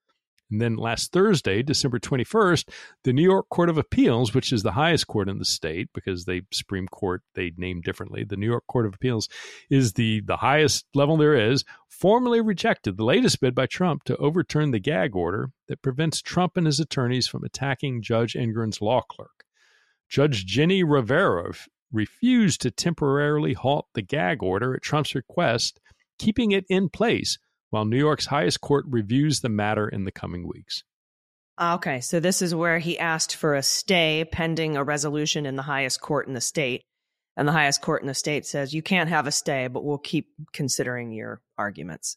And then last Thursday, December 21st, the New York Court of Appeals, which is the highest court in the state because the Supreme Court, they name differently. The New York Court of Appeals is the highest level there is, formally rejected the latest bid by Trump to overturn the gag order that prevents Trump and his attorneys from attacking Judge Engoron's law clerk. Judge Jenny Rivera refused to temporarily halt the gag order at Trump's request, keeping it in place while New York's highest court reviews the matter in the coming weeks. Okay, so this is where he asked for a stay pending a resolution in the highest court in the state. And the highest court in the state says, you can't have a stay, but we'll keep considering your arguments.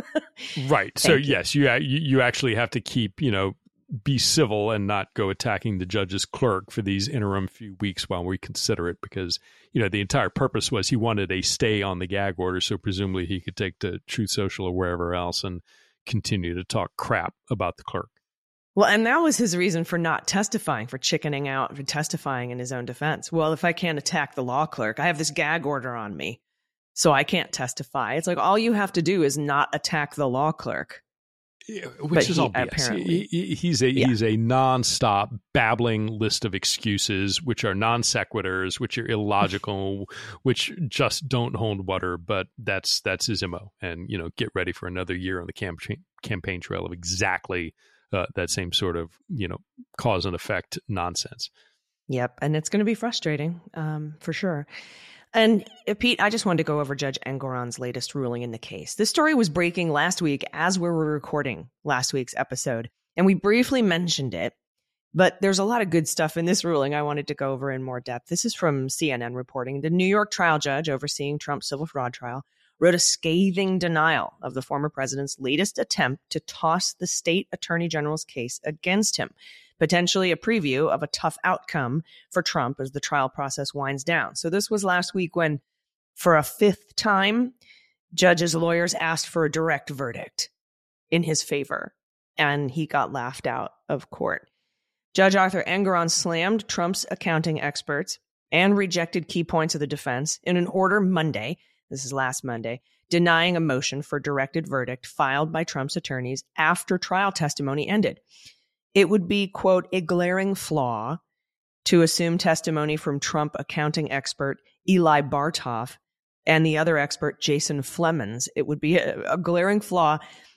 Right. So, yes, you actually have to keep, be civil and not go attacking the judge's clerk for these interim few weeks while we consider it, because, the entire purpose was he wanted a stay on the gag order. So presumably he could take to Truth Social or wherever else and continue to talk crap about the clerk. Well, and that was his reason for not testifying, for chickening out, for testifying in his own defense. Well, if I can't attack the law clerk, I have this gag order on me, so I can't testify. It's like all you have to do is not attack the law clerk. Which is all BS. He's a nonstop babbling list of excuses, which are non sequiturs, which are illogical, which just don't hold water. But that's his MO. And get ready for another year on the campaign trail of exactly that same sort of cause and effect nonsense. Yep, and it's going to be frustrating for sure. And Pete, I just wanted to go over Judge Engoron's latest ruling in the case. This story was breaking last week as we were recording last week's episode, and we briefly mentioned it, but there's a lot of good stuff in this ruling I wanted to go over in more depth. This is from CNN reporting. The New York trial judge overseeing Trump's civil fraud trial wrote a scathing denial of the former president's latest attempt to toss the state attorney general's case against him, potentially a preview of a tough outcome for Trump as the trial process winds down. So this was last week when, for a fifth time, judge's lawyers asked for a direct verdict in his favor, and he got laughed out of court. Judge Arthur Engoron slammed Trump's accounting experts and rejected key points of the defense in an order Monday, this is last Monday, denying a motion for directed verdict filed by Trump's attorneys after trial testimony ended. It would be, quote, a glaring flaw to assume testimony from Trump accounting expert Eli Bartoff and the other expert, Jason Flemons. It would be a glaring flaw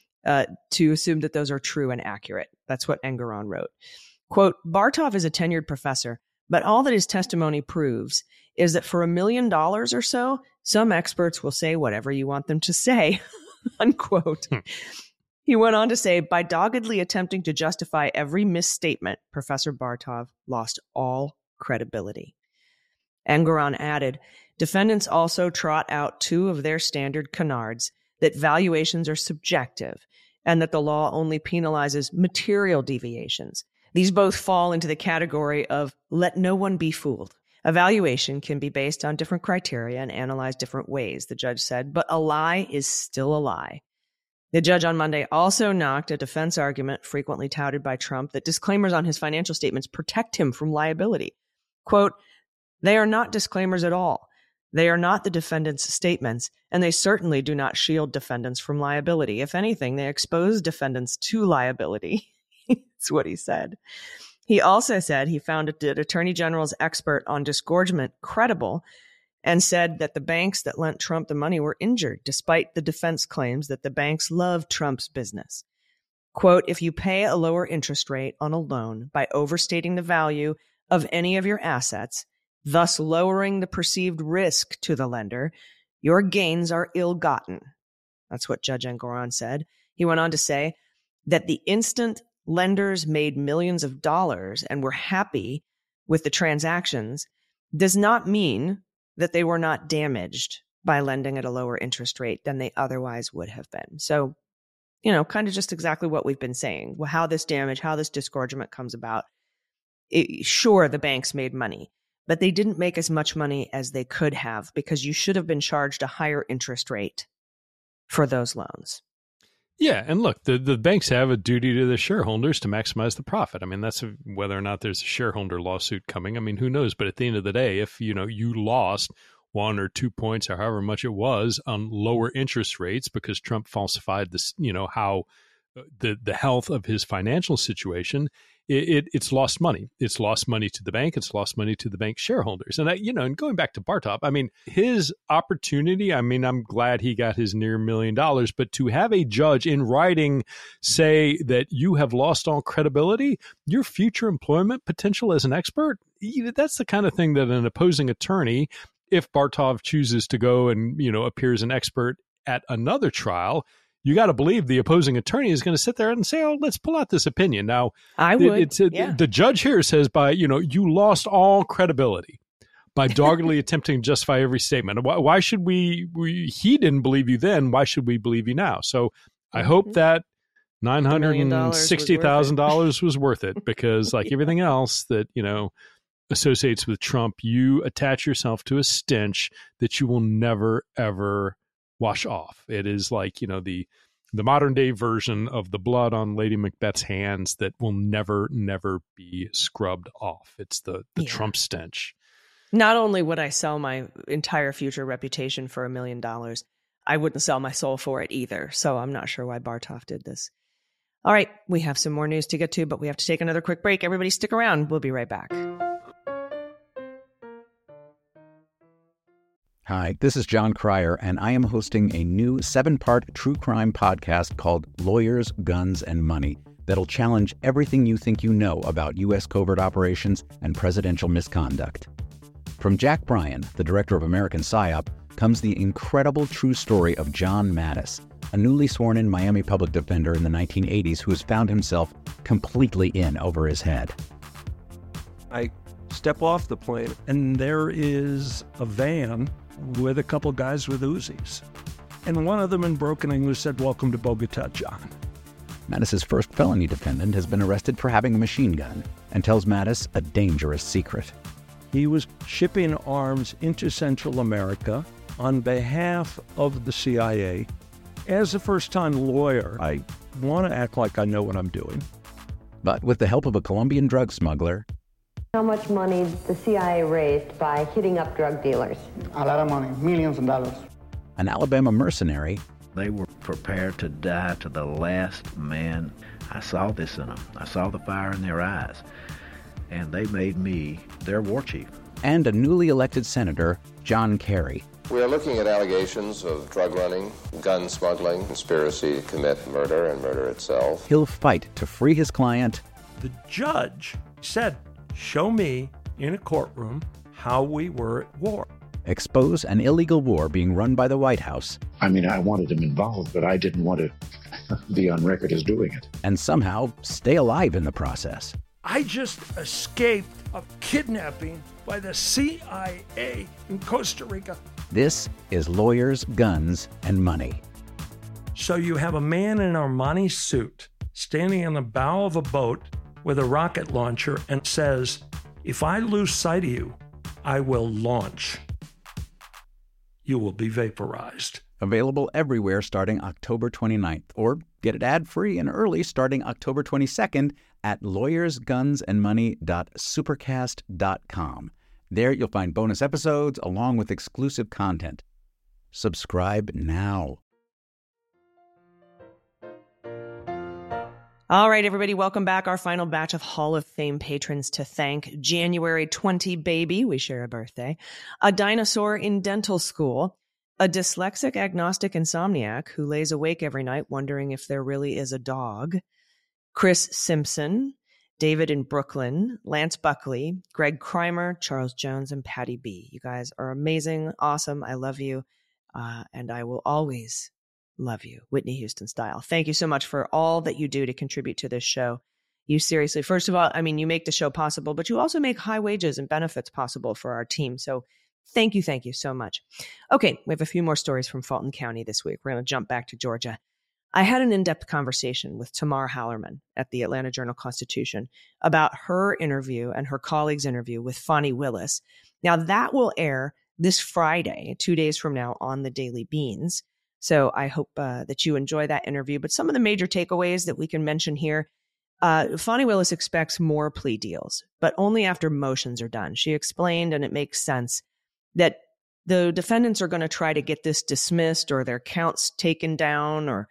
to assume that those are true and accurate. That's what Engoron wrote. Quote, Bartoff is a tenured professor, but all that his testimony proves is that for $1 million or so, some experts will say whatever you want them to say, unquote. He went on to say, by doggedly attempting to justify every misstatement, Professor Bartoff lost all credibility. Engoron added, defendants also trot out two of their standard canards, that valuations are subjective and that the law only penalizes material deviations. These both fall into the category of let no one be fooled. A valuation can be based on different criteria and analyzed different ways, the judge said, but a lie is still a lie. The judge on Monday also knocked a defense argument frequently touted by Trump that disclaimers on his financial statements protect him from liability. Quote, they are not disclaimers at all. They are not the defendant's statements, and they certainly do not shield defendants from liability. If anything, they expose defendants to liability. That's what he said. He also said he found the Attorney General's expert on disgorgement credible and said that the banks that lent Trump the money were injured, despite the defense claims that the banks loved Trump's business. Quote, if you pay a lower interest rate on a loan by overstating the value of any of your assets, thus lowering the perceived risk to the lender, your gains are ill-gotten. That's what Judge Engoron said. He went on to say that the instant lenders made millions of dollars and were happy with the transactions does not mean that they were not damaged by lending at a lower interest rate than they otherwise would have been. So, kind of just exactly what we've been saying, how this damage, how this disgorgement comes about. Sure, the banks made money, but they didn't make as much money as they could have because you should have been charged a higher interest rate for those loans. Yeah, and look, the banks have a duty to the shareholders to maximize the profit. I mean, that's whether or not there's a shareholder lawsuit coming. I mean, who knows? But at the end of the day, if you lost 1 or 2 points or however much it was on lower interest rates because Trump falsified this, how the health of his financial situation, it's lost money. It's lost money to the bank. It's lost money to the bank shareholders. And and going back to Bartov, I mean, his opportunity, I mean, I'm glad he got his near $1 million, but to have a judge in writing say that you have lost all credibility, your future employment potential as an expert, that's the kind of thing that an opposing attorney, if Bartov chooses to go and, appear as an expert at another trial, you got to believe the opposing attorney is going to sit there and say, "Oh, let's pull out this opinion." Now, I would. The judge here says you lost all credibility by doggedly attempting to justify every statement. Why should we? He didn't believe you then. Why should we believe you now? So I hope that $960,000 was worth it, because like everything else that associates with Trump, you attach yourself to a stench that you will never ever wash off. It is like, the modern day version of the blood on Lady Macbeth's hands that will never be scrubbed off. It's the Trump stench. Not only would I sell my entire future reputation for $1 million, I wouldn't sell my soul for it either. So I'm not sure why Bartov did this. All right, we have some more news to get to, but we have to take another quick break. Everybody stick around. We'll be right back. Hi, this is John Cryer, and I am hosting a new 7-part true crime podcast called Lawyers, Guns, and Money that'll challenge everything you think you know about U.S. covert operations and presidential misconduct. From Jack Bryan, the director of American PSYOP, comes the incredible true story of John Mattis, a newly sworn-in Miami public defender in the 1980s who has found himself completely in over his head. I step off the plane, and there is a van with a couple guys with Uzis. And one of them in broken English said, "Welcome to Bogota, John." Mattis's first felony defendant has been arrested for having a machine gun and tells Mattis a dangerous secret. He was shipping arms into Central America on behalf of the CIA. As a first-time lawyer, I want to act like I know what I'm doing. But with the help of a Colombian drug smuggler, How much money the CIA raised by hitting up drug dealers? A lot of money, millions of dollars. an Alabama mercenary, They were prepared to die to the last man. I saw this in them. I saw the fire in their eyes. And they made me their war chief. and a newly elected Senator, John Kerry. We are looking at allegations of drug running, gun smuggling, conspiracy to commit murder and murder itself. He'll fight to free his client. The judge said, "Show me in a courtroom how we were at war." Expose an illegal war being run by the White House. I mean, I wanted him involved, but I didn't want to be on record as doing it. And somehow stay alive in the process. I just escaped a kidnapping by the CIA in Costa Rica. This is Lawyers, Guns, and Money. So you have a man in an Armani suit standing on the bow of a boat with a rocket launcher and says, "If I lose sight of you, I will launch. You will be vaporized." Available everywhere starting October 29th, or get it ad-free and early starting October 22nd at lawyersgunsandmoney.supercast.com. There you'll find bonus episodes along with exclusive content. Subscribe now. All right, everybody, welcome back. Our final batch of Hall of Fame patrons to thank. January 20 baby, we share a birthday. A dinosaur in dental school. A dyslexic agnostic insomniac who lays awake every night wondering if there really is a dog. Chris Simpson. David in Brooklyn. Lance Buckley. Greg Kreimer. Charles Jones, and Patty B. You guys are amazing, awesome. I love you. And I will always love you, Whitney Houston style. Thank you so much for all that you do to contribute to this show. You seriously, first of all, I mean, you make the show possible, but you also make high wages and benefits possible for our team. So thank you so much. Okay, we have a few more stories from Fulton County this week. We're going to jump back to Georgia. I had an in-depth conversation with Tamar Hallerman at the Atlanta Journal-Constitution about her interview and her colleague's interview with Fani Willis. Now, that will air this Friday, 2 days from now, on the Daily Beans. So I hope that you enjoy that interview. But some of the major takeaways that we can mention here, Fani Willis expects more plea deals, but only after motions are done. She explained, and it makes sense, that the defendants are going to try to get this dismissed or their counts taken down or,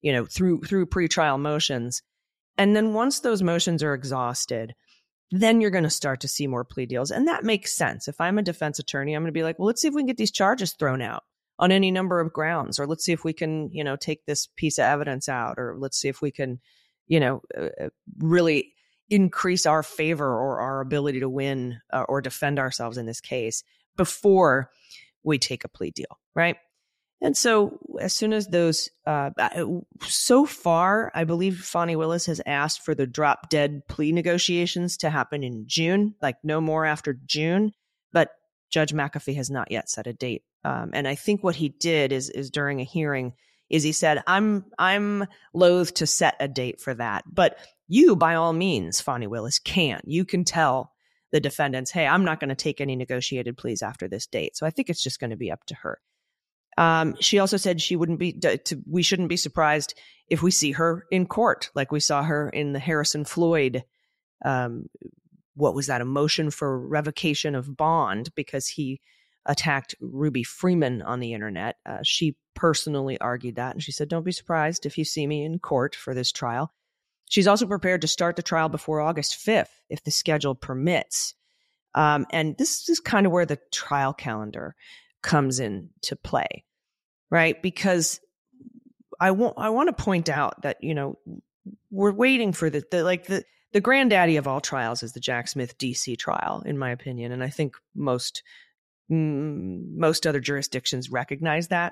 through pretrial motions. And then once those motions are exhausted, then you're going to start to see more plea deals. And that makes sense. If I'm a defense attorney, I'm going to be like, well, let's see if we can get these charges thrown out on any number of grounds, or let's see if we can, take this piece of evidence out, or let's see if we can, really increase our favor or our ability to win or defend ourselves in this case before we take a plea deal, right? And so as soon as those, so far, I believe Fani Willis has asked for the drop dead plea negotiations to happen in June, like no more after June. But Judge McAfee has not yet set a date. And I think what he did is during a hearing is he said, I'm loath to set a date for that. But you, by all means, Fani Willis, you can tell the defendants, hey, I'm not going to take any negotiated pleas after this date. So I think it's just going to be up to her. She also said we shouldn't be surprised if we see her in court, like we saw her in the Harrison Floyd. What was that? A motion for revocation of bond because he attacked Ruby Freeman on the internet. She personally argued that. And she said, don't be surprised if you see me in court for this trial. She's also prepared to start the trial before August 5th, if the schedule permits. And this is kind of where the trial calendar comes into play, right? Because I want to point out that, we're waiting for the granddaddy of all trials is the Jack Smith DC trial, in my opinion. And I think most other jurisdictions recognize that.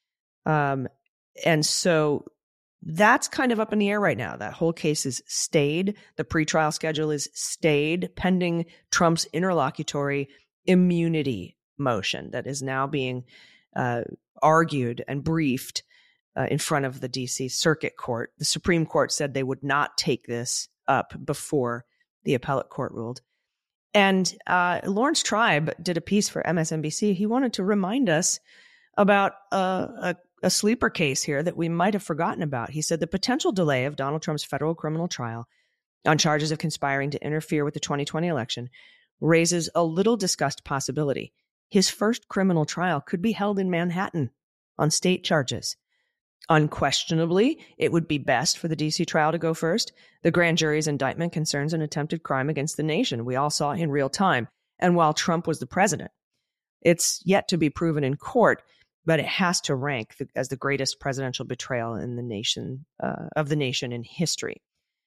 And so that's kind of up in the air right now. That whole case is stayed. The pretrial schedule is stayed pending Trump's interlocutory immunity motion that is now being argued and briefed in front of the DC Circuit Court. The Supreme Court said they would not take this up before the appellate court ruled. And Lawrence Tribe did a piece for MSNBC. He wanted to remind us about a sleeper case here that we might have forgotten about. He said the potential delay of Donald Trump's federal criminal trial on charges of conspiring to interfere with the 2020 election raises a little discussed possibility. His first criminal trial could be held in Manhattan on state charges. Unquestionably, it would be best for the DC trial to go first. The grand jury's indictment concerns an attempted crime against the nation. We all saw in real time. And while Trump was the president, it's yet to be proven in court, but it has to rank as the greatest presidential betrayal in the nation of the nation in history.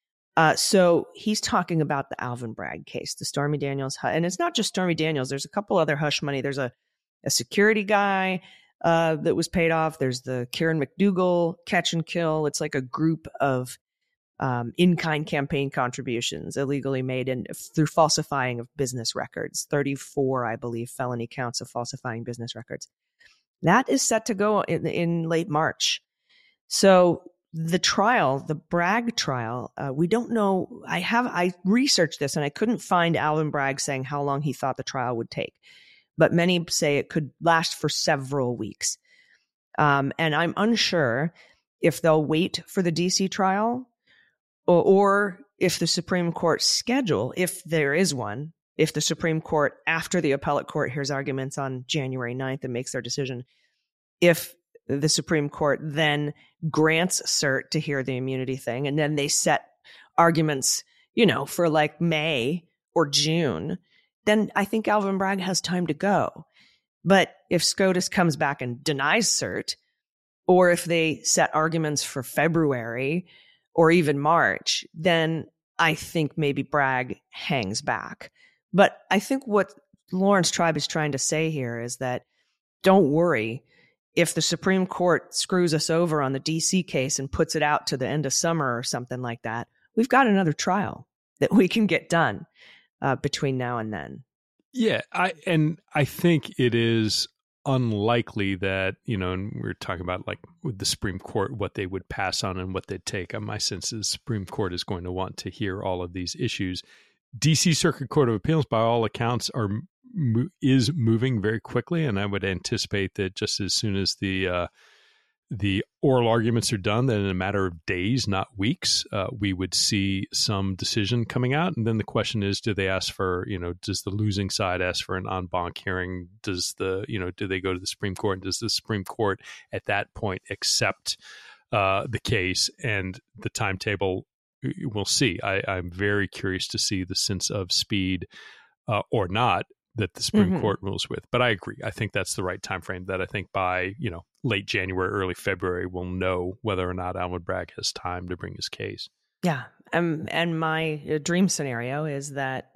So he's talking about the Alvin Bragg case, the Stormy Daniels, and it's not just Stormy Daniels. There's a couple other hush money. There's a security guy that was paid off. There's the Karen McDougal catch and kill. It's like a group of in-kind campaign contributions illegally made through falsifying of business records. 34, I believe, felony counts of falsifying business records. That is set to go in late March. So the trial, the Bragg trial, we don't know. I researched this and I couldn't find Alvin Bragg saying how long he thought the trial would take. But many say it could last for several weeks. And I'm unsure if they'll wait for the DC trial or if the Supreme Court schedule, if there is one, if the Supreme Court, after the appellate court hears arguments on January 9th and makes their decision, if the Supreme Court then grants cert to hear the immunity thing, and then they set arguments, for like May or June, then I think Alvin Bragg has time to go. But if SCOTUS comes back and denies cert, or if they set arguments for February or even March, then I think maybe Bragg hangs back. But I think what Lawrence Tribe is trying to say here is that don't worry if the Supreme Court screws us over on the DC case and puts it out to the end of summer or something like that. We've got another trial that we can get done between now and then. Yeah, I think it is unlikely that, and we're talking about like with the Supreme Court, what they would pass on and what they'd take. My sense is the Supreme Court is going to want to hear all of these issues. DC Circuit Court of Appeals, by all accounts, is moving very quickly, and I would anticipate that just as soon as the oral arguments are done, that in a matter of days, not weeks, we would see some decision coming out. And then the question is, do they ask for, does the losing side ask for an en banc hearing? Do they go to the Supreme Court? And does the Supreme Court at that point accept the case, and the timetable, we'll see. I'm very curious to see the sense of speed or not that the Supreme Court rules with. But I agree. I think that's the right time frame, that I think by, late January, early February, we'll know whether or not Alvin Bragg has time to bring his case. Yeah. And my dream scenario is that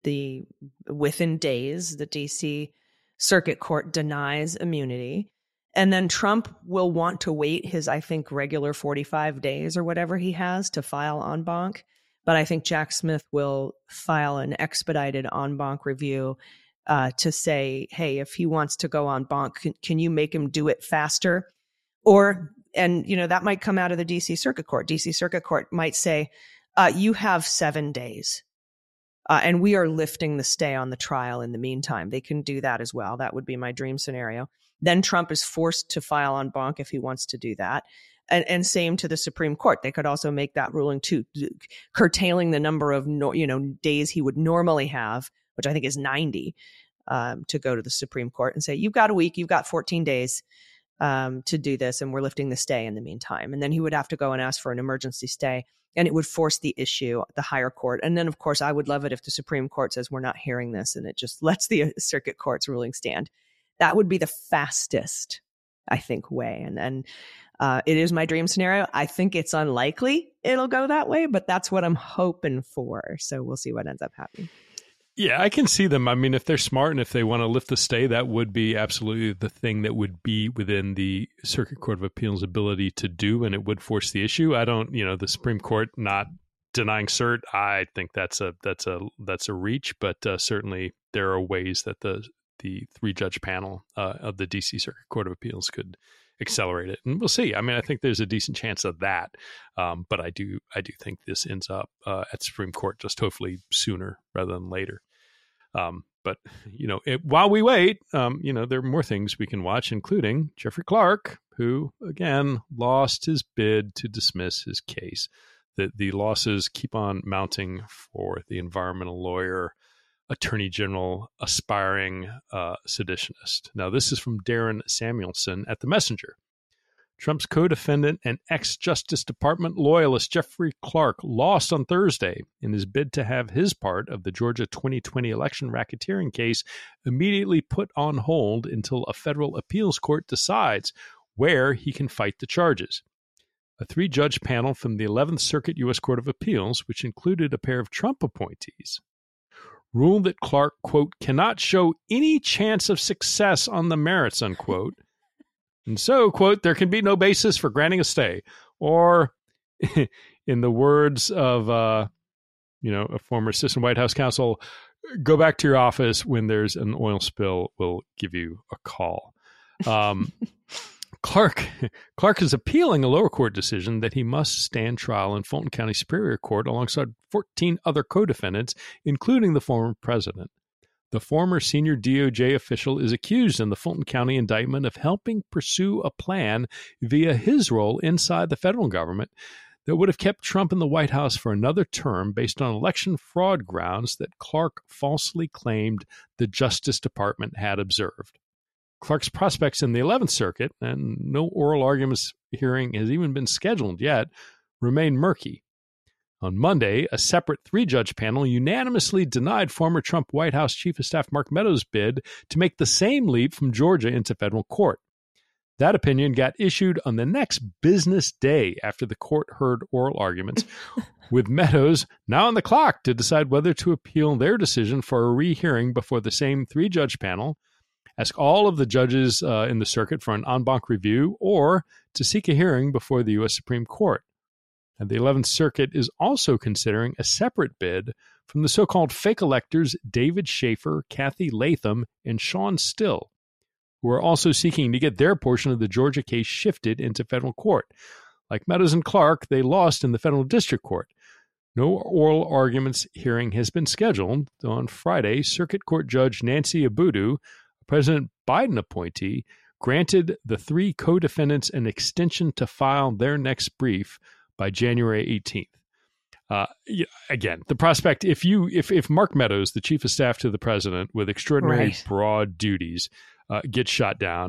within days, the DC Circuit Court denies immunity. And then Trump will want to wait his, I think, regular 45 days or whatever he has to file en banc. But I think Jack Smith will file an expedited en banc review to say, hey, if he wants to go en banc, can you make him do it faster? And that might come out of the DC Circuit Court. DC Circuit Court might say, you have 7 days. And we are lifting the stay on the trial in the meantime. They can do that as well. That would be my dream scenario. Then Trump is forced to file en banc if he wants to do that. And same to the Supreme Court. They could also make that ruling too, curtailing the number of days he would normally have, which I think is 90, to go to the Supreme Court and say, you've got a week, you've got 14 days to do this, and we're lifting the stay in the meantime. And then he would have to go and ask for an emergency stay, and it would force the issue at the higher court. And then, of course, I would love it if the Supreme Court says we're not hearing this, and it just lets the Circuit Court's ruling stand. That would be the fastest, I think, way. And it is my dream scenario. I think it's unlikely it'll go that way, but that's what I'm hoping for. So we'll see what ends up happening. Yeah, I can see them. I mean, if they're smart and if they want to lift the stay, that would be absolutely the thing that would be within the Circuit Court of Appeals' ability to do, and it would force the issue. I don't, the Supreme Court not denying cert, I think that's a reach, but certainly there are ways that the 3-judge panel of the DC Circuit Court of Appeals could accelerate it, and we'll see. I mean, I think there's a decent chance of that, but I do think this ends up at Supreme Court, just hopefully sooner rather than later. But while we wait, there are more things we can watch, including Jeffrey Clark, who again lost his bid to dismiss his case. The losses keep on mounting for the environmental lawyer, Attorney General, aspiring seditionist. Now, this is from Darren Samuelson at The Messenger. Trump's co-defendant and ex-Justice Department loyalist Jeffrey Clark lost on Thursday in his bid to have his part of the Georgia 2020 election racketeering case immediately put on hold until a federal appeals court decides where he can fight the charges. A 3-judge panel from the 11th Circuit U.S. Court of Appeals, which included a pair of Trump appointees, ruled that Clark, quote, cannot show any chance of success on the merits, unquote. And so, quote, there can be no basis for granting a stay. Or, in the words of, a former assistant White House counsel, go back to your office when there's an oil spill. We'll give you a call. Clark is appealing a lower court decision that he must stand trial in Fulton County Superior Court alongside 14 other co-defendants, including the former president. The former senior DOJ official is accused in the Fulton County indictment of helping pursue a plan via his role inside the federal government that would have kept Trump in the White House for another term based on election fraud grounds that Clark falsely claimed the Justice Department had observed. Clark's prospects in the 11th Circuit, and no oral arguments hearing has even been scheduled yet, remain murky. On Monday, a separate 3-judge panel unanimously denied former Trump White House Chief of Staff Mark Meadows' bid to make the same leap from Georgia into federal court. That opinion got issued on the next business day after the court heard oral arguments, with Meadows now on the clock to decide whether to appeal their decision for a rehearing before the same 3-judge panel, ask all of the judges in the circuit for an en banc review, or to seek a hearing before the U.S. Supreme Court. And the 11th Circuit is also considering a separate bid from the so-called fake electors David Schaefer, Kathy Latham, and Sean Still, who are also seeking to get their portion of the Georgia case shifted into federal court. Like Meadows and Clark, they lost in the federal district court. No oral arguments hearing has been scheduled, though on Friday, Circuit Court Judge Nancy Abudu, a President Biden appointee, granted the 3 co-defendants an extension to file their next brief by January 18th. Again, the prospect, if Mark Meadows, the chief of staff to the president with extraordinary broad duties, gets shot down,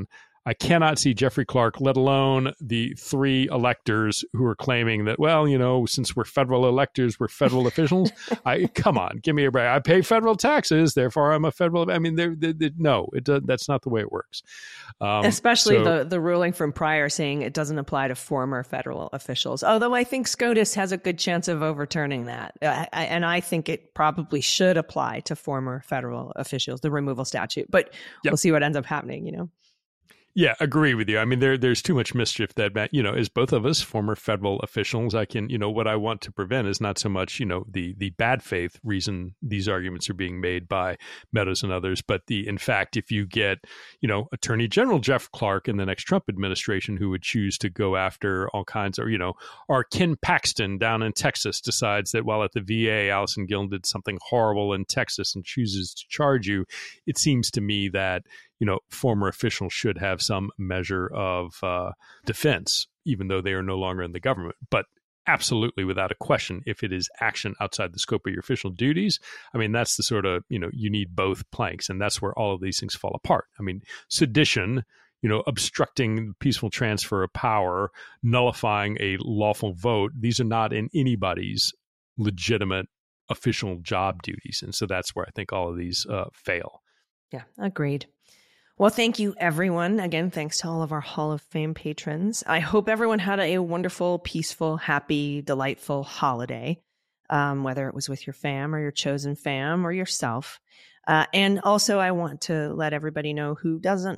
I cannot see Jeffrey Clark, let alone the 3 electors who are claiming that, well, since we're federal electors, we're federal officials. Come on, give me a break. I pay federal taxes, therefore I'm a federal. I mean, no, that's not the way it works. Especially the ruling from Pryor saying it doesn't apply to former federal officials. Although I think SCOTUS has a good chance of overturning that. And I think it probably should apply to former federal officials, the removal statute. But We'll see what ends up happening, Yeah, agree with you. I mean, there's too much mischief that, as both of us, former federal officials, I can, what I want to prevent is not so much, the bad faith reason these arguments are being made by Meadows and others, but in fact, if you get, Attorney General Jeff Clark in the next Trump administration who would choose to go after all kinds of, or Ken Paxton down in Texas decides that while at the VA, Allison Gill did something horrible in Texas and chooses to charge you, it seems to me that former officials should have some measure of defense, even though they are no longer in the government. But absolutely, without a question, if it is action outside the scope of your official duties, I mean, that's the sort of, you need both planks. And that's where all of these things fall apart. I mean, sedition, obstructing peaceful transfer of power, nullifying a lawful vote, these are not in anybody's legitimate official job duties. And so that's where I think all of these fail. Yeah, agreed. Well, thank you, everyone. Again, thanks to all of our Hall of Fame patrons. I hope everyone had a wonderful, peaceful, happy, delightful holiday, whether it was with your fam or your chosen fam or yourself. And also, I want to let everybody know who doesn't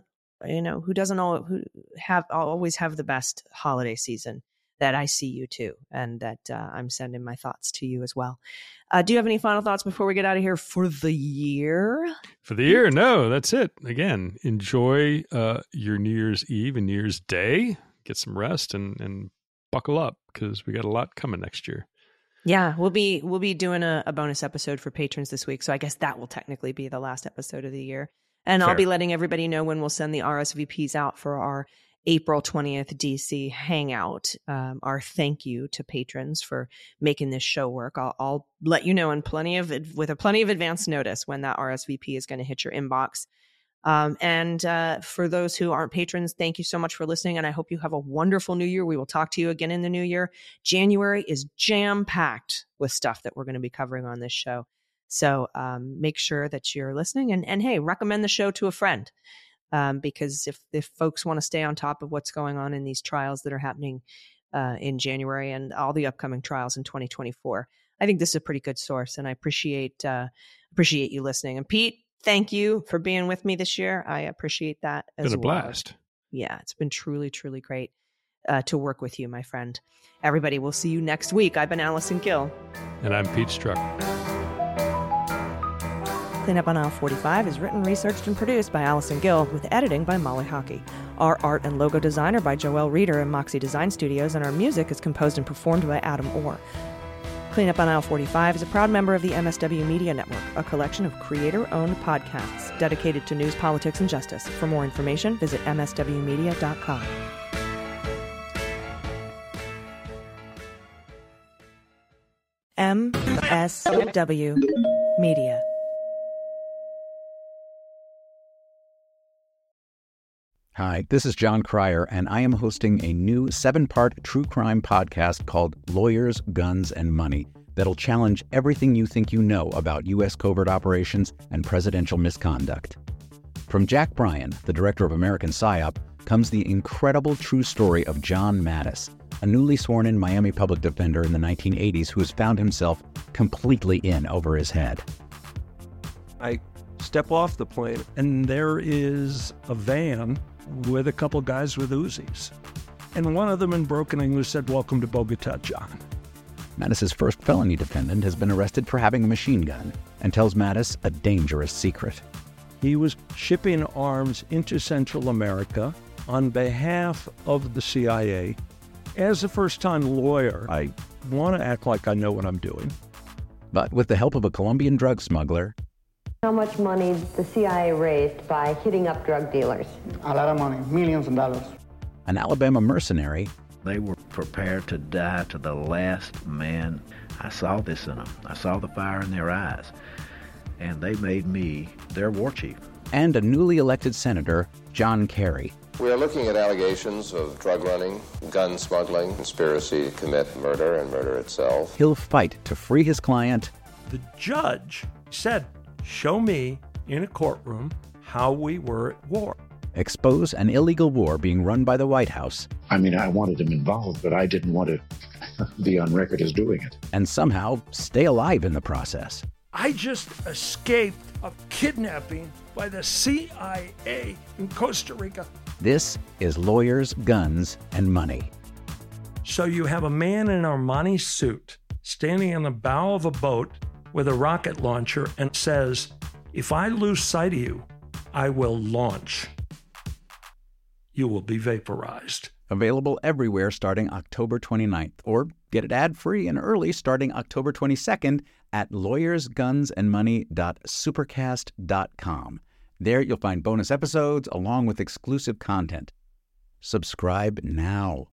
always have the best holiday season, that I see you too, and that I'm sending my thoughts to you as well. Do you have any final thoughts before we get out of here for the year? For the year? No, that's it. Again, enjoy your New Year's Eve and New Year's Day. Get some rest and buckle up because we got a lot coming next year. Yeah, we'll be doing a bonus episode for patrons this week, so I guess that will technically be the last episode of the year. And Fair. I'll be letting everybody know when we'll send the RSVPs out for our April 20th DC Hangout. Our thank you to patrons for making this show work. I'll let you know with plenty of advance notice when that RSVP is going to hit your inbox. And for those who aren't patrons, thank you so much for listening. And I hope you have a wonderful new year. We will talk to you again in the new year. January is jam-packed with stuff that we're going to be covering on this show. So make sure that you're listening and hey, recommend the show to a friend. Because if folks want to stay on top of what's going on in these trials that are happening in January and all the upcoming trials in 2024, I think this is a pretty good source, and I appreciate you listening. And Pete, thank you for being with me this year. I appreciate that as well. It's been a blast. Yeah, it's been truly, truly great to work with you, my friend. Everybody, we'll see you next week. I've been Allison Gill. And I'm Pete Strzok. Cleanup on Aisle 45 is written, researched, and produced by Allison Gill, with editing by Molly Hockey. Our art and logo design are by Joelle Reeder and Moxie Design Studios, and our music is composed and performed by Adam Orr. Cleanup on Aisle 45 is a proud member of the MSW Media Network, a collection of creator-owned podcasts dedicated to news, politics, and justice. For more information, visit mswmedia.com. MSW Media. Hi, this is John Cryer, and I am hosting a new 7-part true crime podcast called Lawyers, Guns, and Money that'll challenge everything you think you know about U.S. covert operations and presidential misconduct. From Jack Bryan, the director of American PSYOP, comes the incredible true story of John Mattis, a newly sworn-in Miami public defender in the 1980s who has found himself completely in over his head. I step off the plane, and there is a van with a couple guys with Uzis. And one of them in broken English said, "Welcome to Bogota, John." Mattis's first felony defendant has been arrested for having a machine gun and tells Mattis a dangerous secret. He was shipping arms into Central America on behalf of the CIA. As a first-time lawyer, I want to act like I know what I'm doing. But with the help of a Colombian drug smuggler, how much money the CIA raised by hitting up drug dealers? A lot of money, millions of dollars. An Alabama mercenary, they were prepared to die to the last man. I saw this in them. I saw the fire in their eyes. And they made me their war chief. And a newly elected senator, John Kerry, We are looking at allegations of drug running, gun smuggling, conspiracy to commit murder and murder itself. He'll fight to free his client. The judge said, show me in a courtroom how we were at war. Expose an illegal war being run by the White House. I mean, I wanted him involved, but I didn't want to be on record as doing it. And somehow stay alive in the process. I just escaped a kidnapping by the CIA in Costa Rica. This is Lawyers, Guns, and Money. So you have a man in an Armani suit standing on the bow of a boat with a rocket launcher and says, if I lose sight of you, I will launch. You will be vaporized. Available everywhere starting October 29th, or get it ad-free and early starting October 22nd at lawyersgunsandmoney.supercast.com. There you'll find bonus episodes along with exclusive content. Subscribe now.